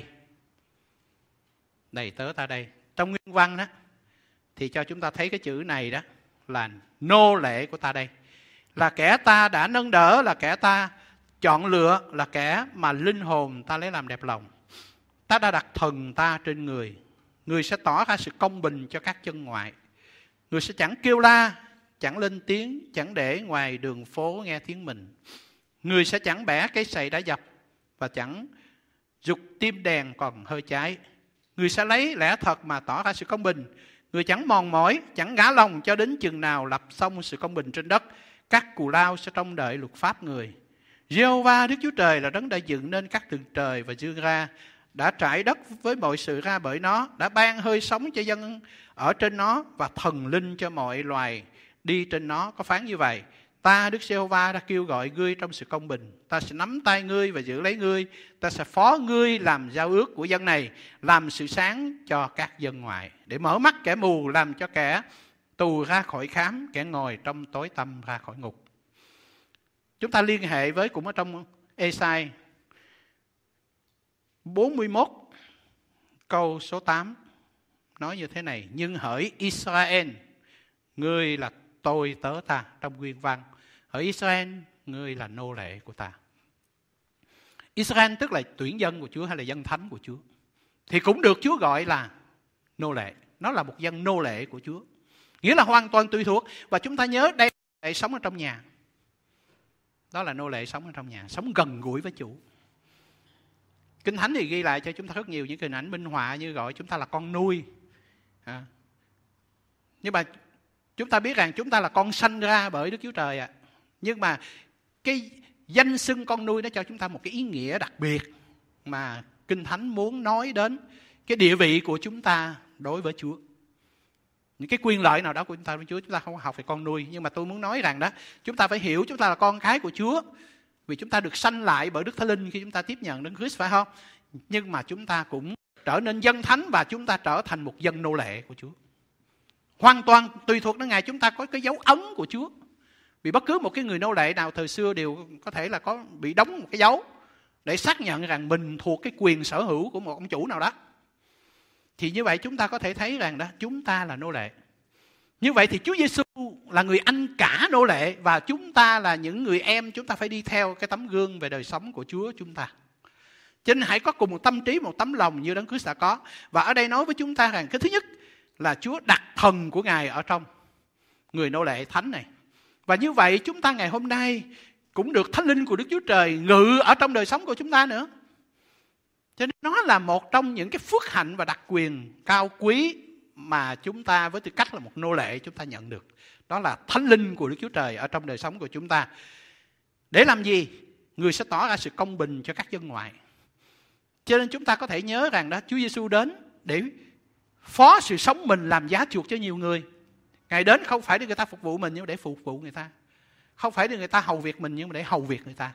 Đầy tớ ta đây. Trong nguyên văn đó thì cho chúng ta thấy cái chữ này đó là nô lệ của ta đây. Là kẻ ta đã nâng đỡ, là kẻ ta chọn lựa, là kẻ mà linh hồn ta lấy làm đẹp lòng. Ta đã đặt thần ta trên người. Người sẽ tỏ ra sự công bình cho các chân ngoại. Người sẽ chẳng kêu la, chẳng lên tiếng, chẳng để ngoài đường phố nghe tiếng mình. Người sẽ chẳng bẻ cái sậy đã dập, và chẳng giục tim đèn còn hơi cháy. Người sẽ lấy lẽ thật mà tỏ ra sự công bình. Người chẳng mòn mỏi, chẳng ngã lòng cho đến chừng nào lập xong sự công bình trên đất. Các cù lao sẽ trông đợi luật pháp người. Giê-hô-va Đức Chúa Trời là đấng đã dựng nên các tầng trời và dương ra, đã trải đất với mọi sự ra bởi nó, đã ban hơi sống cho dân ở trên nó và thần linh cho mọi loài đi trên nó. Có phán như vậy: ta Đức Giê-hô-va đã kêu gọi ngươi trong sự công bình, ta sẽ nắm tay ngươi và giữ lấy ngươi, ta sẽ phó ngươi làm giao ước của dân này, làm sự sáng cho các dân ngoại, để mở mắt kẻ mù, làm cho kẻ tù ra khỏi khám, kẻ ngồi trong tối tăm ra khỏi ngục. Chúng ta liên hệ với cũng ở trong Ê-sai bốn mươi mốt câu số tám nói như thế này: nhưng hỡi Israel, ngươi là tôi tớ ta. Trong nguyên văn: hỡi Israel, ngươi là nô lệ của ta. Israel tức là tuyển dân của Chúa hay là dân thánh của Chúa, thì cũng được Chúa gọi là nô lệ. Nó là một dân nô lệ của Chúa, nghĩa là hoàn toàn tùy thuộc. Và chúng ta nhớ đây là sống ở trong nhà. Đó là nô lệ sống ở trong nhà, sống gần gũi với chủ. Kinh Thánh thì ghi lại cho chúng ta rất nhiều những hình ảnh minh họa như gọi chúng ta là con nuôi. À. Nhưng mà chúng ta biết rằng chúng ta là con sanh ra bởi Đức Chúa Trời ạ. À. Nhưng mà cái danh xưng con nuôi nó cho chúng ta một cái ý nghĩa đặc biệt mà Kinh Thánh muốn nói đến cái địa vị của chúng ta đối với Chúa. Những cái quyền lợi nào đó của chúng ta với Chúa, chúng ta không học về con nuôi. Nhưng mà tôi muốn nói rằng đó, chúng ta phải hiểu chúng ta là con cái của Chúa, vì chúng ta được sanh lại bởi Đức Thánh Linh khi chúng ta tiếp nhận Đấng Christ, phải không? Nhưng mà chúng ta cũng trở nên dân thánh và chúng ta trở thành một dân nô lệ của Chúa. Hoàn toàn tùy thuộc đến Ngài. Chúng ta có cái dấu ấn của Chúa. Vì bất cứ một cái người nô lệ nào thời xưa đều có thể là có bị đóng một cái dấu để xác nhận rằng mình thuộc cái quyền sở hữu của một ông chủ nào đó. Thì như vậy chúng ta có thể thấy rằng đó, chúng ta là nô lệ. Như vậy thì Chúa Giêsu là người anh cả nô lệ, và chúng ta là những người em, chúng ta phải đi theo cái tấm gương về đời sống của Chúa chúng ta. Cho nên hãy có cùng một tâm trí, một tấm lòng như Đấng Christ đã có. Và ở đây nói với chúng ta rằng cái thứ nhất là Chúa đặt thần của Ngài ở trong người nô lệ thánh này. Và như vậy chúng ta ngày hôm nay cũng được Thánh Linh của Đức Chúa Trời ngự ở trong đời sống của chúng ta nữa. Cho nên nó là một trong những cái phước hạnh và đặc quyền cao quý mà chúng ta với tư cách là một nô lệ chúng ta nhận được. Đó là Thánh Linh của Đức Chúa Trời ở trong đời sống của chúng ta. Để làm gì? Người sẽ tỏ ra sự công bình cho các dân ngoại. Cho nên chúng ta có thể nhớ rằng đó, Chúa Giêsu đến để phó sự sống mình làm giá chuộc cho nhiều người. Ngài đến không phải để người ta phục vụ mình, nhưng để phục vụ người ta. Không phải để người ta hầu việc mình, nhưng mà để hầu việc người ta.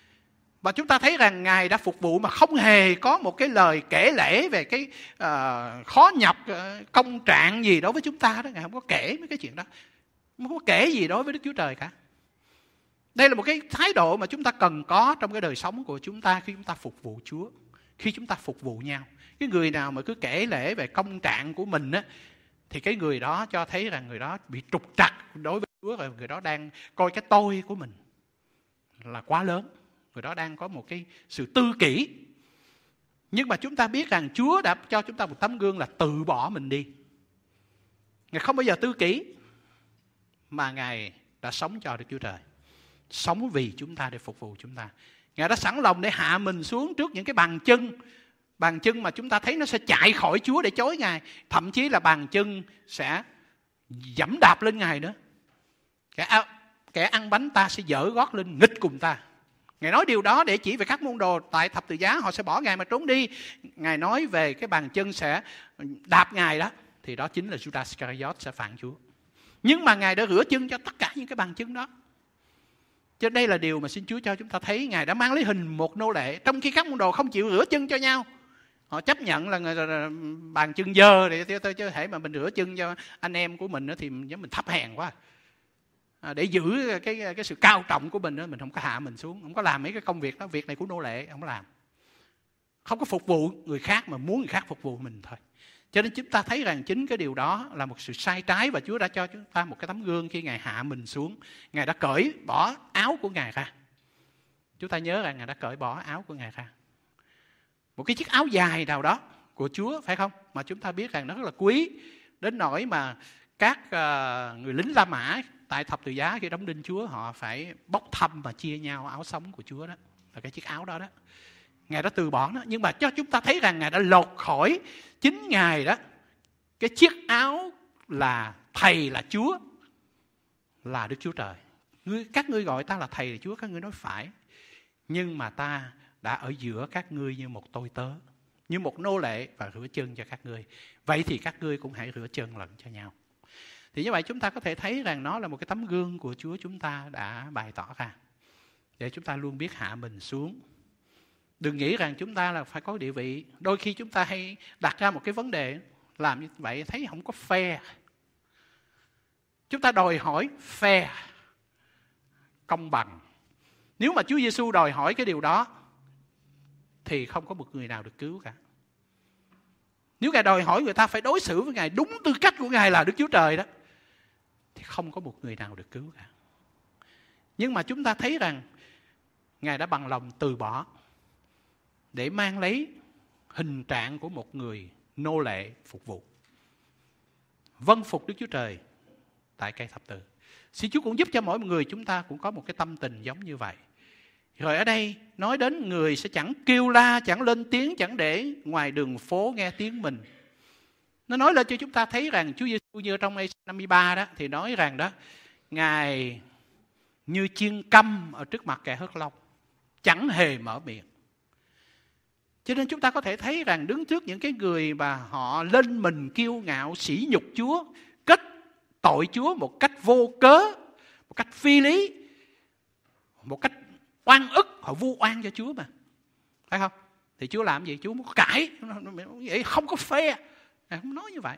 Và chúng ta thấy rằng Ngài đã phục vụ mà không hề có một cái lời kể lể về cái uh, khó nhọc, uh, công trạng gì đối với chúng ta đó. Ngài không có kể mấy cái chuyện đó. Không có kể gì đối với Đức Chúa Trời cả. Đây là một cái thái độ mà chúng ta cần có trong cái đời sống của chúng ta khi chúng ta phục vụ Chúa. Khi chúng ta phục vụ nhau. Cái người nào mà cứ kể lể về công trạng của mình á, thì cái người đó cho thấy rằng người đó bị trục trặc đối với Chúa, và người đó đang coi cái tôi của mình là quá lớn. Người đó đang có một cái sự tư kỷ. Nhưng mà chúng ta biết rằng Chúa đã cho chúng ta một tấm gương là tự bỏ mình đi. Ngài không bao giờ tư kỷ, mà Ngài đã sống cho Đức Chúa Trời. Sống vì chúng ta để phục vụ chúng ta. Ngài đã sẵn lòng để hạ mình xuống trước những cái bàn chân. Bàn chân mà chúng ta thấy nó sẽ chạy khỏi Chúa để chối Ngài. Thậm chí là bàn chân sẽ dẫm đạp lên Ngài nữa. Kẻ, kẻ ăn bánh ta sẽ dỡ gót lên nghịch cùng ta. Ngài nói điều đó để chỉ về các môn đồ tại thập tự giá, họ sẽ bỏ Ngài mà trốn đi. Ngài nói về cái bàn chân sẽ đạp Ngài đó, thì đó chính là Judas Iscariot sẽ phản Chúa. Nhưng mà Ngài đã rửa chân cho tất cả những cái bàn chân đó. Cho đây là điều mà xin Chúa cho chúng ta thấy Ngài đã mang lấy hình một nô lệ, trong khi các môn đồ không chịu rửa chân cho nhau. Họ chấp nhận là bàn chân dơ để chứ thể mà mình rửa chân cho anh em của mình thì mình thấp hèn quá. À, để giữ cái cái sự cao trọng của mình đó, mình không có hạ mình xuống, không có làm mấy cái công việc đó, việc này của nô lệ không có làm. Không có phục vụ người khác mà muốn người khác phục vụ mình thôi. Cho nên chúng ta thấy rằng chính cái điều đó là một sự sai trái, và Chúa đã cho chúng ta một cái tấm gương khi Ngài hạ mình xuống. Ngài đã cởi bỏ áo của Ngài ra. Chúng ta nhớ rằng Ngài đã cởi bỏ áo của Ngài ra. Một cái chiếc áo dài nào đó của Chúa, phải không? Mà chúng ta biết rằng nó rất là quý, đến nỗi mà các uh, người lính La Mã tại thập tự giá khi đóng đinh Chúa, họ phải bốc thăm và chia nhau áo sống của Chúa đó, là cái chiếc áo đó đó. Ngài đã từ bỏ nó, nhưng mà cho chúng ta thấy rằng Ngài đã lột khỏi chính Ngài đó cái chiếc áo là Thầy là Chúa, là Đức Chúa Trời. Ngươi, các ngươi gọi ta là Thầy là Chúa, các ngươi nói phải. Nhưng mà ta đã ở giữa các ngươi như một tôi tớ, như một nô lệ và rửa chân cho các ngươi. Vậy thì các ngươi cũng hãy rửa chân lẫn cho nhau. Thì như vậy chúng ta có thể thấy rằng nó là một cái tấm gương của Chúa chúng ta đã bày tỏ ra. Để chúng ta luôn biết hạ mình xuống. Đừng nghĩ rằng chúng ta là phải có địa vị. Đôi khi chúng ta hay đặt ra một cái vấn đề, làm như vậy thấy không có fair. Chúng ta đòi hỏi fair, công bằng. Nếu mà Chúa Giêsu đòi hỏi cái điều đó thì không có một người nào được cứu cả. Nếu Ngài đòi hỏi người ta phải đối xử với Ngài đúng tư cách của Ngài là Đức Chúa Trời đó, thì không có một người nào được cứu cả. Nhưng mà chúng ta thấy rằng Ngài đã bằng lòng từ bỏ để mang lấy hình trạng của một người nô lệ phục vụ, vâng phục Đức Chúa Trời tại cây thập tự. Xin Chúa cũng giúp cho mỗi người chúng ta cũng có một cái tâm tình giống như vậy. Rồi ở đây nói đến người sẽ chẳng kêu la, chẳng lên tiếng, chẳng để ngoài đường phố nghe tiếng mình. Nó nói lên cho chúng ta thấy rằng Chúa Giêsu như trong Ê-sai năm mươi ba đó, thì nói rằng đó, Ngài như chiên câm ở trước mặt kẻ hớt long, chẳng hề mở miệng. Cho nên chúng ta có thể thấy rằng đứng trước những cái người mà họ lên mình kiêu ngạo, sỉ nhục Chúa, kết tội Chúa một cách vô cớ, một cách phi lý, một cách oan ức, họ vu oan cho Chúa mà. Phải không? Thì Chúa làm gì? Chúa muốn cãi. Vậy không có fair. Ngài không nói như vậy.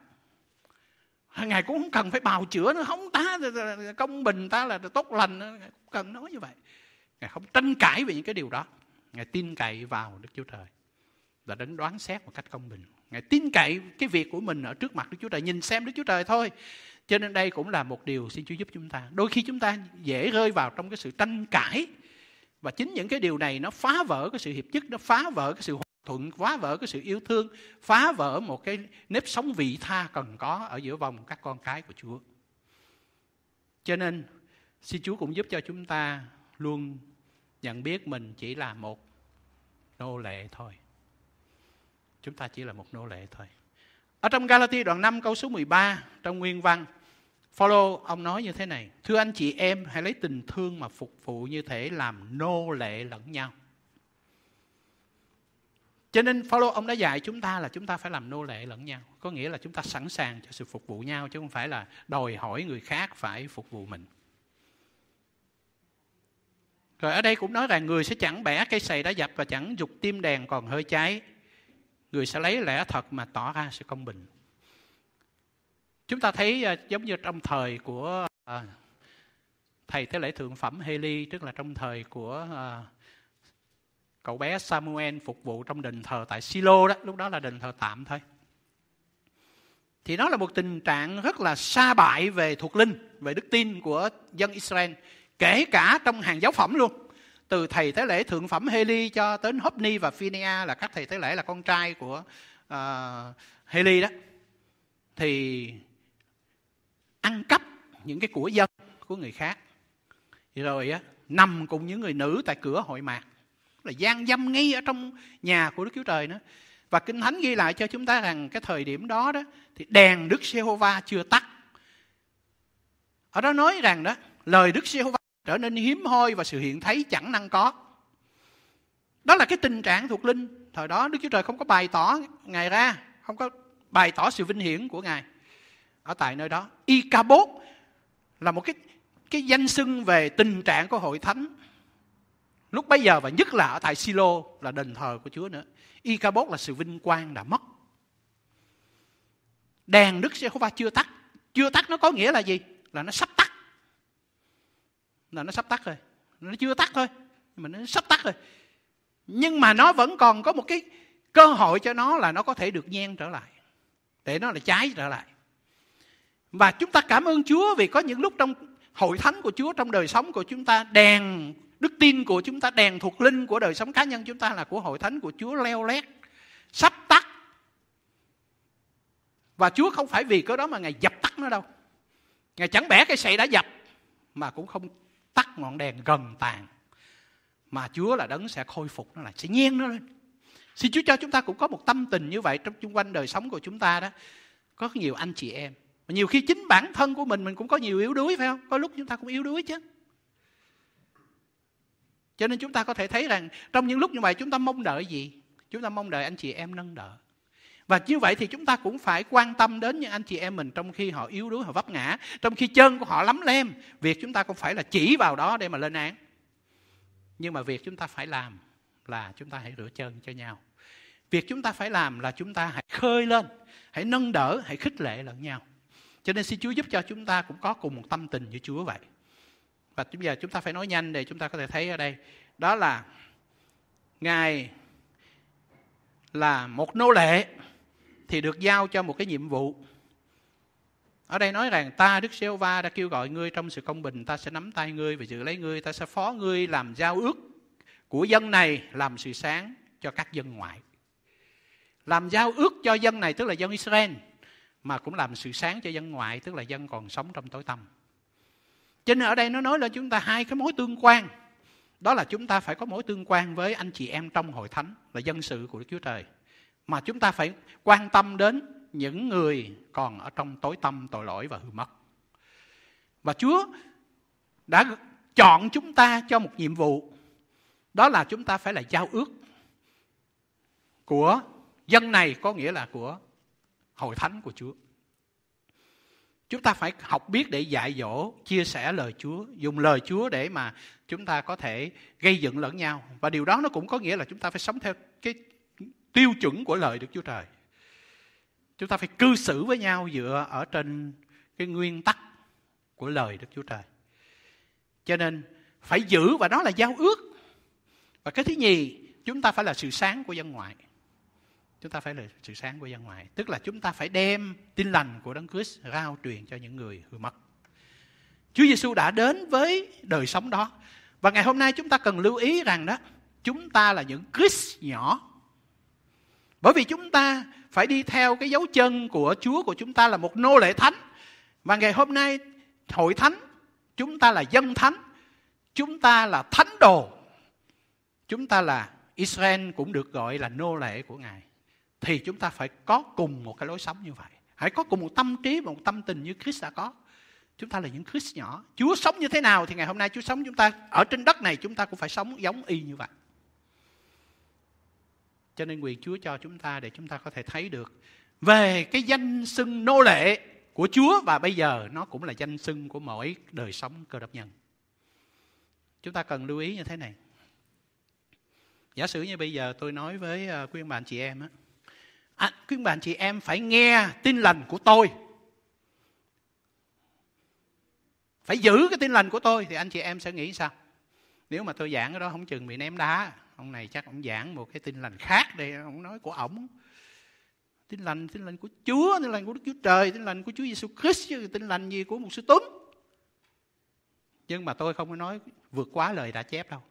Ngài cũng không cần phải bào chữa nữa. Không, ta là công bình, ta là tốt lành. Ngài không cần nói như vậy. Ngài không tranh cãi về những cái điều đó. Ngài tin cậy vào Đức Chúa Trời và đến đoán xét một cách công bình. Ngài tin cậy cái việc của mình ở trước mặt Đức Chúa Trời, nhìn xem Đức Chúa Trời thôi. Cho nên đây cũng là một điều xin Chúa giúp chúng ta. Đôi khi chúng ta dễ rơi vào trong cái sự tranh cãi. Và chính những cái điều này nó phá vỡ cái sự hiệp nhất, nó phá vỡ cái sự hòa thuận, phá vỡ cái sự yêu thương, phá vỡ một cái nếp sống vị tha cần có ở giữa vòng các con cái của Chúa. Cho nên xin Chúa cũng giúp cho chúng ta luôn nhận biết mình chỉ là một nô lệ thôi. Chúng ta chỉ là một nô lệ thôi. Ở trong Ga-la-ti đoạn năm câu số mười ba, trong nguyên văn, Phaolô ông nói như thế này: thưa anh chị em, hãy lấy tình thương mà phục vụ như thể làm nô lệ lẫn nhau. Cho nên Phaolô ông đã dạy chúng ta là chúng ta phải làm nô lệ lẫn nhau. Có nghĩa là chúng ta sẵn sàng cho sự phục vụ nhau, chứ không phải là đòi hỏi người khác phải phục vụ mình. Rồi ở đây cũng nói rằng người sẽ chẳng bẻ cây sày đã dập và chẳng giục tim đèn còn hơi cháy. Người sẽ lấy lẽ thật mà tỏ ra sự công bình. Chúng ta thấy giống như trong thời của à, thầy tế lễ thượng phẩm Hê-li, tức là trong thời của à, cậu bé Samuel phục vụ trong đền thờ tại Silo đó, lúc đó là đền thờ tạm thôi. Thì nó là một tình trạng rất là sa bại về thuộc linh, về đức tin của dân Israel, kể cả trong hàng giáo phẩm luôn. Từ thầy tế lễ thượng phẩm Hê-li cho đến Hopni và Phinea là các thầy tế lễ là con trai của uh, Hê-li đó. Thì ăn cắp những cái của dân của người khác. Rồi á, nằm cùng những người nữ tại cửa hội mạc. Là gian dâm ngay ở trong nhà của Đức Chúa Trời nữa. Và Kinh Thánh ghi lại cho chúng ta rằng cái thời điểm đó đó thì đèn Đức Giê-hô-va chưa tắt. Ở đó nói rằng đó, lời Đức Giê-hô-va trở nên hiếm hoi và sự hiện thấy chẳng năng có. Đó là cái tình trạng thuộc linh. Thời đó Đức Chúa Trời không có bày tỏ Ngài ra, không có bày tỏ sự vinh hiển của Ngài ở tại nơi đó. Icabod là một cái, cái danh xưng về tình trạng của hội thánh lúc bấy giờ, và nhất là ở tại Silo là đền thờ của Chúa nữa. Icabod là sự vinh quang đã mất. Đèn Đức Giê-hô-va chưa tắt. Chưa tắt nó có nghĩa là gì? Là nó sắp tắt. Là nó sắp tắt rồi. Nó chưa tắt thôi, nhưng mà nó sắp tắt rồi. Nhưng mà nó vẫn còn có một cái cơ hội cho nó là nó có thể được nhen trở lại, để nó là cháy trở lại. Và chúng ta cảm ơn Chúa vì có những lúc trong hội thánh của Chúa, trong đời sống của chúng ta, đèn đức tin của chúng ta, đèn thuộc linh của đời sống cá nhân chúng ta là của hội thánh của Chúa leo lét, sắp tắt. Và Chúa không phải vì cái đó mà Ngài dập tắt nó đâu. Ngài chẳng bẻ cái sậy đã dập, mà cũng không tắt ngọn đèn gần tàn. Mà Chúa là đấng sẽ khôi phục nó lại, sẽ nhen nó lên. Xin Chúa cho chúng ta cũng có một tâm tình như vậy trong chung quanh đời sống của chúng ta đó. Có nhiều anh chị em Nhiều khi chính bản thân của mình mình cũng có nhiều yếu đuối, phải không? Có lúc chúng ta cũng yếu đuối chứ. Cho nên chúng ta có thể thấy rằng trong những lúc như vậy chúng ta mong đợi gì? Chúng ta mong đợi anh chị em nâng đỡ. Và như vậy thì chúng ta cũng phải quan tâm đến những anh chị em mình trong khi họ yếu đuối, họ vấp ngã, trong khi chân của họ lấm lem. Việc chúng ta không phải là chỉ vào đó để mà lên án. Nhưng mà việc chúng ta phải làm là chúng ta hãy rửa chân cho nhau. Việc chúng ta phải làm là chúng ta hãy khơi lên, hãy nâng đỡ, hãy khích lệ lẫn nhau. Cho nên xin Chúa giúp cho chúng ta cũng có cùng một tâm tình như Chúa vậy. Và bây giờ chúng ta phải nói nhanh để chúng ta có thể thấy ở đây. Đó là Ngài là một nô lệ thì được giao cho một cái nhiệm vụ. Ở đây nói rằng ta Đức Giê-hô-va đã kêu gọi ngươi trong sự công bình, ta sẽ nắm tay ngươi và giữ lấy ngươi, ta sẽ phó ngươi làm giao ước của dân này, làm sự sáng cho các dân ngoại. Làm giao ước cho dân này tức là dân Israel, mà cũng làm sự sáng cho dân ngoại tức là dân còn sống trong tối tăm. Cho nên ở đây nó nói là chúng ta hai cái mối tương quan. Đó là chúng ta phải có mối tương quan với anh chị em trong hội thánh, là dân sự của Đức Chúa Trời. Mà chúng ta phải quan tâm đến những người còn ở trong tối tăm, tội lỗi và hư mất. Và Chúa đã chọn chúng ta cho một nhiệm vụ. Đó là chúng ta phải là giao ước của dân này, có nghĩa là của hội thánh của Chúa. Chúng ta phải học biết để dạy dỗ, chia sẻ lời Chúa, dùng lời Chúa để mà chúng ta có thể gây dựng lẫn nhau. Và điều đó nó cũng có nghĩa là chúng ta phải sống theo cái tiêu chuẩn của lời Đức Chúa Trời. Chúng ta phải cư xử với nhau dựa ở trên cái nguyên tắc của lời Đức Chúa Trời. Cho nên phải giữ, và đó là giao ước. Và cái thứ nhì, chúng ta phải là sự sáng của dân ngoại. Chúng ta phải là sự sáng của dân ngoại. Tức là chúng ta phải đem tin lành của Đấng Christ rao truyền cho những người hư mất. Chúa Giêsu đã đến với đời sống đó. Và ngày hôm nay chúng ta cần lưu ý rằng đó, chúng ta là những Christ nhỏ. Bởi vì chúng ta phải đi theo cái dấu chân của Chúa của chúng ta là một nô lệ thánh. Và ngày hôm nay hội thánh, chúng ta là dân thánh, chúng ta là thánh đồ, chúng ta là Israel cũng được gọi là nô lệ của Ngài. Thì chúng ta phải có cùng một cái lối sống như vậy. Hãy có cùng một tâm trí và một tâm tình như Christ đã có. Chúng ta là những Christ nhỏ. Chúa sống như thế nào thì ngày hôm nay Chúa sống chúng ta ở trên đất này, chúng ta cũng phải sống giống y như vậy. Cho nên quyền Chúa cho chúng ta để chúng ta có thể thấy được về cái danh xưng nô lệ của Chúa, và bây giờ nó cũng là danh xưng của mỗi đời sống Cơ Đốc nhân. Chúng ta cần lưu ý như thế này. Giả sử như bây giờ tôi nói với quý ông bà anh chị em á, à, quý ông bà anh chị em phải nghe tin lành của tôi, phải giữ cái tin lành của tôi, thì anh chị em sẽ nghĩ sao? Nếu mà tôi giảng cái đó không chừng bị ném đá. Ông này chắc ông giảng một cái tin lành khác đây, ông nói của ổng. Tin lành, tin lành của Chúa, tin lành của Đức Chúa Trời, tin lành của Chúa Giêsu Christ, chứ tin lành gì của một sư Tuấn. Nhưng mà tôi không có nói vượt quá lời đã chép đâu.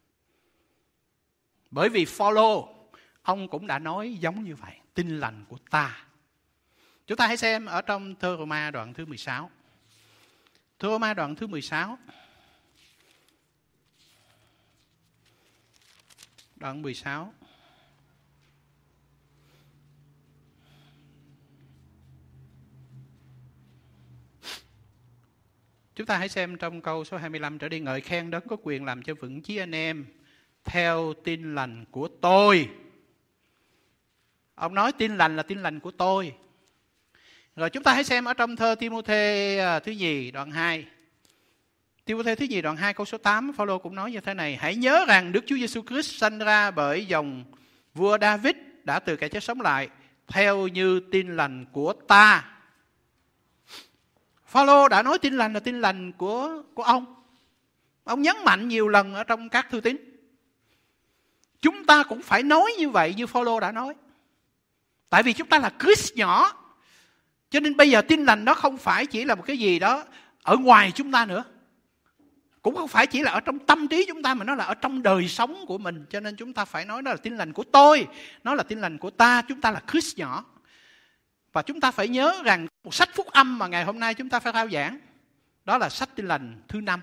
Bởi vì Phaolô, ông cũng đã nói giống như vậy, tin lành của ta. Chúng ta hãy xem ở trong thơ Roma đoạn thứ mười sáu. Thơ Roma đoạn thứ mười sáu. Đoạn mười sáu. Chúng ta hãy xem trong câu số hai mươi lăm trở đi. Ngợi khen Đấng có quyền làm cho vững chí anh em theo tin lành của tôi. Ông nói tin lành là tin lành của tôi. Rồi chúng ta hãy xem ở trong thơ Ti-mô-thê thứ nhì đoạn hai. Ti-mô-thê thứ nhì đoạn hai câu số tám, Phaolô cũng nói như thế này: hãy nhớ rằng Đức Chúa Giêsu Christ sanh ra bởi dòng vua David, đã từ kẻ chết sống lại, theo như tin lành của ta. Phaolô đã nói tin lành là tin lành của, của ông. Ông nhấn mạnh nhiều lần ở trong các thư tín. Chúng ta cũng phải nói như vậy như Phaolô đã nói. Tại vì chúng ta là Christ nhỏ. Cho nên bây giờ tin lành đó không phải chỉ là một cái gì đó ở ngoài chúng ta nữa. Cũng không phải chỉ là ở trong tâm trí chúng ta, mà nó là ở trong đời sống của mình. Cho nên chúng ta phải nói đó là tin lành của tôi, nó là tin lành của ta, chúng ta là Christ nhỏ. Và chúng ta phải nhớ rằng một sách phúc âm mà ngày hôm nay chúng ta phải rao giảng, đó là sách tin lành thứ năm.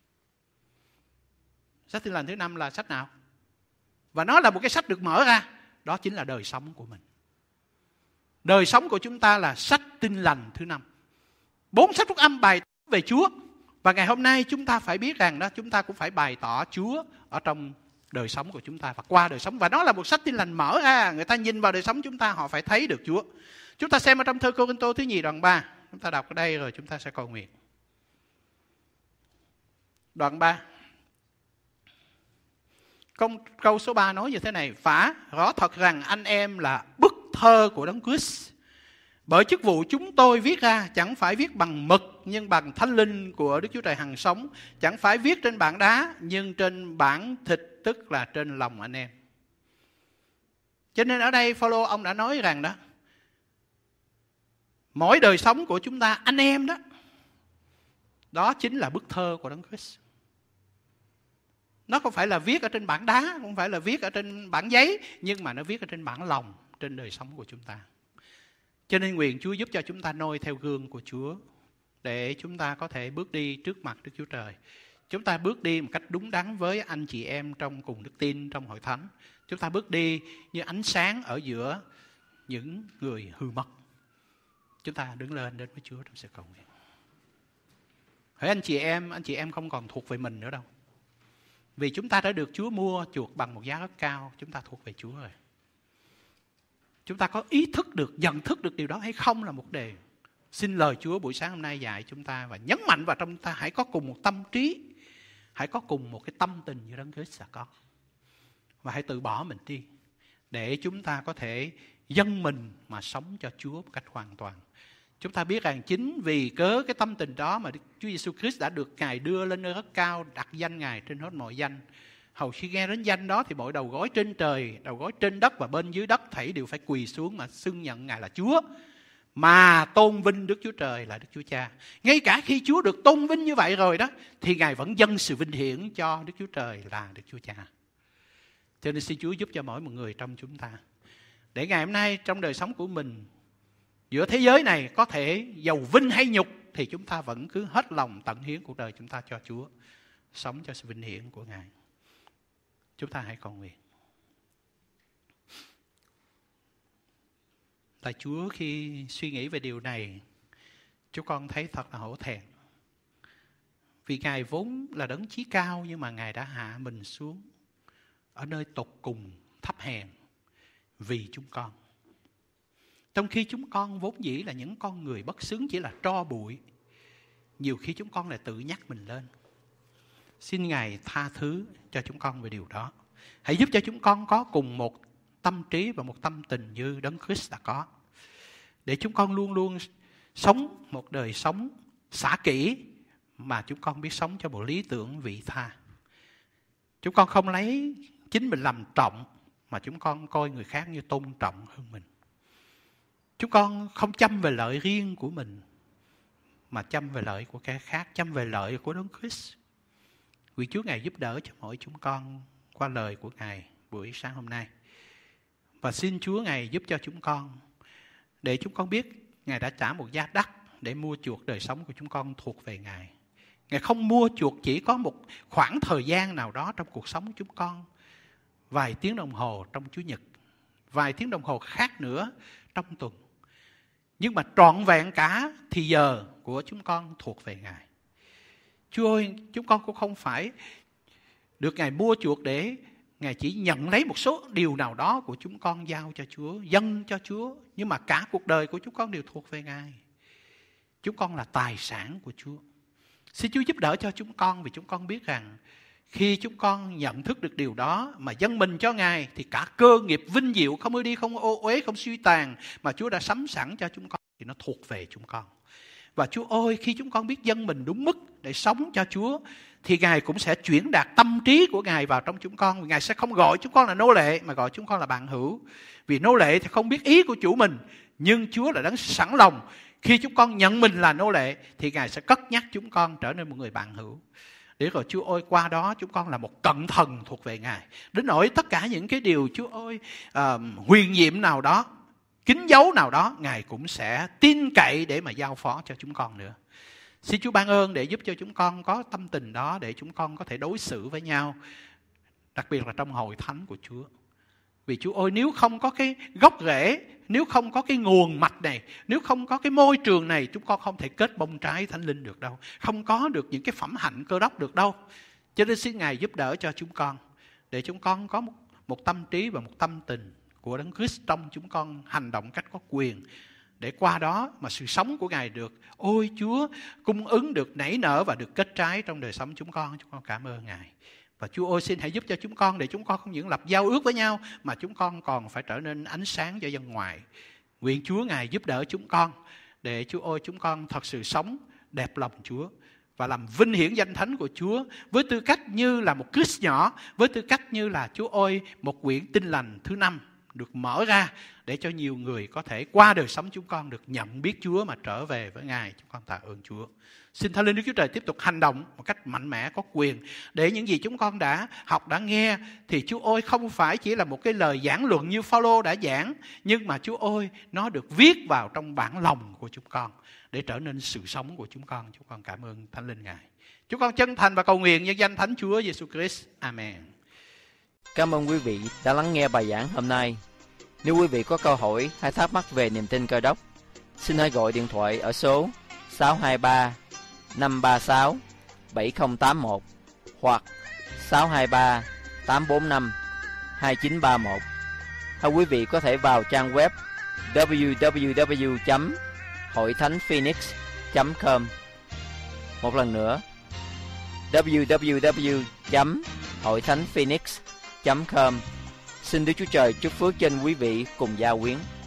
Sách tin lành thứ năm là sách nào? Và nó là một cái sách được mở ra, đó chính là đời sống của mình. Đời sống của chúng ta là sách tin lành thứ năm. Bốn sách phúc âm bày tỏ về Chúa. Và ngày hôm nay chúng ta phải biết rằng đó, chúng ta cũng phải bày tỏ Chúa ở trong đời sống của chúng ta và qua đời sống. Và nó là một sách Tin Lành mở ra, người ta nhìn vào đời sống chúng ta, họ phải thấy được Chúa. Chúng ta xem ở trong thơ Cô-rinh-tô thứ nhì đoạn ba. Chúng ta đọc ở đây rồi chúng ta sẽ cầu nguyện. Đoạn ba. Câu, câu số ba nói như thế này: Phả rõ thật rằng anh em là bức thơ của Đấng Christ. Bởi chức vụ chúng tôi viết ra chẳng phải viết bằng mực nhưng bằng Thánh Linh của Đức Chúa Trời hằng sống, chẳng phải viết trên bảng đá nhưng trên bảng thịt, tức là trên lòng anh em. Cho nên ở đây Phao-lô ông đã nói rằng đó, mỗi đời sống của chúng ta, anh em đó, đó chính là bức thơ của Đấng Christ. Nó không phải là viết ở trên bảng đá, không phải là viết ở trên bảng giấy, nhưng mà nó viết ở trên bảng lòng, trên đời sống của chúng ta. Cho nên nguyện Chúa giúp cho chúng ta noi theo gương của Chúa để chúng ta có thể bước đi trước mặt Đức Chúa Trời. Chúng ta bước đi một cách đúng đắn với anh chị em trong cùng đức tin trong hội thánh. Chúng ta bước đi như ánh sáng ở giữa những người hư mất. Chúng ta đứng lên đến với Chúa trong sự cầu nguyện. Hỡi anh chị em, anh chị em không còn thuộc về mình nữa đâu. Vì chúng ta đã được Chúa mua chuộc bằng một giá rất cao, chúng ta thuộc về Chúa rồi. Chúng ta có ý thức được, nhận thức được điều đó hay không là một đề. Xin lời Chúa buổi sáng hôm nay dạy chúng ta và nhấn mạnh vào trong chúng ta, hãy có cùng một tâm trí, hãy có cùng một cái tâm tình như Đấng Christ đã có. Và hãy tự bỏ mình đi để chúng ta có thể dâng mình mà sống cho Chúa một cách hoàn toàn. Chúng ta biết rằng chính vì cớ cái tâm tình đó mà Đức Chúa Giêsu Christ đã được Ngài đưa lên nơi rất cao, đặt danh Ngài trên hết mọi danh. Hầu khi nghe đến danh đó thì mọi đầu gối trên trời, đầu gối trên đất và bên dưới đất thảy đều phải quỳ xuống mà xưng nhận Ngài là Chúa, mà tôn vinh Đức Chúa Trời là Đức Chúa Cha. Ngay cả khi Chúa được tôn vinh như vậy rồi đó, thì Ngài vẫn dâng sự vinh hiển cho Đức Chúa Trời là Đức Chúa Cha. Cho nên xin Chúa giúp cho mỗi một người trong chúng ta, để ngày hôm nay trong đời sống của mình, giữa thế giới này có thể giàu vinh hay nhục, thì chúng ta vẫn cứ hết lòng tận hiến cuộc đời chúng ta cho Chúa, sống cho sự vinh hiển của Ngài. Chúng ta hãy cầu nguyện. Tại Chúa, khi suy nghĩ về điều này, chúng con thấy thật là hổ thẹn. Vì Ngài vốn là đấng chí cao, nhưng mà Ngài đã hạ mình xuống ở nơi tột cùng thấp hèn vì chúng con. Trong khi chúng con vốn dĩ là những con người bất xứng, chỉ là tro bụi, nhiều khi chúng con lại tự nhắc mình lên. Xin Ngài tha thứ cho chúng con về điều đó. Hãy giúp cho chúng con có cùng một tâm trí và một tâm tình như Đấng Christ đã có, để chúng con luôn luôn sống một đời sống xả kỹ, mà chúng con biết sống cho một lý tưởng vị tha. Chúng con không lấy chính mình làm trọng, mà chúng con coi người khác như tôn trọng hơn mình. Chúng con không chăm về lợi riêng của mình, mà chăm về lợi của kẻ khác, chăm về lợi của Đấng Christ. Nguyện Chúa Ngài giúp đỡ cho mỗi chúng con qua lời của Ngài buổi sáng hôm nay. Và xin Chúa Ngài giúp cho chúng con, để chúng con biết Ngài đã trả một giá đắt để mua chuộc đời sống của chúng con thuộc về Ngài. Ngài không mua chuộc chỉ có một khoảng thời gian nào đó trong cuộc sống của chúng con, vài tiếng đồng hồ trong Chủ nhật, vài tiếng đồng hồ khác nữa trong tuần, nhưng mà trọn vẹn cả thì giờ của chúng con thuộc về Ngài. Chúa ơi, chúng con cũng không phải được Ngài mua chuộc để Ngài chỉ nhận lấy một số điều nào đó của chúng con giao cho Chúa, dâng cho Chúa, nhưng mà cả cuộc đời của chúng con đều thuộc về Ngài. Chúng con là tài sản của Chúa. Xin Chúa giúp đỡ cho chúng con, vì chúng con biết rằng khi chúng con nhận thức được điều đó mà dâng mình cho Ngài, thì cả cơ nghiệp vinh diệu, không ưa đi, không ô uế, không suy tàn mà Chúa đã sắm sẵn cho chúng con, thì nó thuộc về chúng con. Và Chúa ơi, khi chúng con biết dâng mình đúng mức để sống cho Chúa, thì Ngài cũng sẽ chuyển đạt tâm trí của Ngài vào trong chúng con. Ngài sẽ không gọi chúng con là nô lệ, mà gọi chúng con là bạn hữu. Vì nô lệ thì không biết ý của chủ mình, nhưng Chúa là đấng sẵn lòng. Khi chúng con nhận mình là nô lệ, thì Ngài sẽ cất nhắc chúng con trở nên một người bạn hữu. Để rồi Chúa ơi, qua đó chúng con là một cận thần thuộc về Ngài. Đến nỗi tất cả những cái điều Chúa ơi uh, huyền nhiệm nào đó, kín dấu nào đó, Ngài cũng sẽ tin cậy để mà giao phó cho chúng con nữa. Xin Chúa ban ơn để giúp cho chúng con có tâm tình đó, để chúng con có thể đối xử với nhau, đặc biệt là trong hội thánh của Chúa. Vì Chúa ơi, nếu không có cái gốc rễ, nếu không có cái nguồn mạch này, nếu không có cái môi trường này, chúng con không thể kết bông trái thánh linh được đâu. Không có được những cái phẩm hạnh Cơ Đốc được đâu. Cho nên xin Ngài giúp đỡ cho chúng con, để chúng con có một, một tâm trí và một tâm tình của Đấng Christ trong chúng con hành động cách có quyền. Để qua đó mà sự sống của Ngài được, ôi Chúa, cung ứng được nảy nở và được kết trái trong đời sống chúng con. Chúng con cảm ơn Ngài. Và Chúa ơi, xin hãy giúp cho chúng con, để chúng con không những lập giao ước với nhau, mà chúng con còn phải trở nên ánh sáng cho dân ngoài. Nguyện Chúa Ngài giúp đỡ chúng con, để Chúa ơi, chúng con thật sự sống đẹp lòng Chúa và làm vinh hiển danh thánh của Chúa, với tư cách như là một Christ nhỏ, với tư cách như là Chúa ơi, một quyển Tin Lành thứ năm được mở ra, để cho nhiều người có thể qua đời sống chúng con được nhận biết Chúa mà trở về với Ngài. Chúng con tạ ơn Chúa. Xin Thánh Linh Đức Chúa Trời tiếp tục hành động một cách mạnh mẽ, có quyền, để những gì chúng con đã học, đã nghe, thì Chúa ơi, không phải chỉ là một cái lời giảng luận như Phao-lô đã giảng, nhưng mà Chúa ơi, nó được viết vào trong bản lòng của chúng con, để trở nên sự sống của chúng con. Chúng con cảm ơn Thánh Linh Ngài. Chúng con chân thành và cầu nguyện nhân danh Thánh Chúa Giêsu Christ. Amen. Cảm ơn quý vị đã lắng nghe bài giảng hôm nay. Nếu quý vị có câu hỏi hay thắc mắc về niềm tin Cơ Đốc, xin hãy gọi điện thoại ở số sáu hai ba năm ba sáu bảy không tám một hoặc sáu hai ba tám bốn năm hai chín ba một. Hay quý vị có thể vào trang web w w w chấm hội thánh phoenix chấm com. Một lần nữa, w w w chấm hội thánh phoenix chấm com. Xin Đức Chúa Trời chúc phước trên quý vị cùng gia quyến.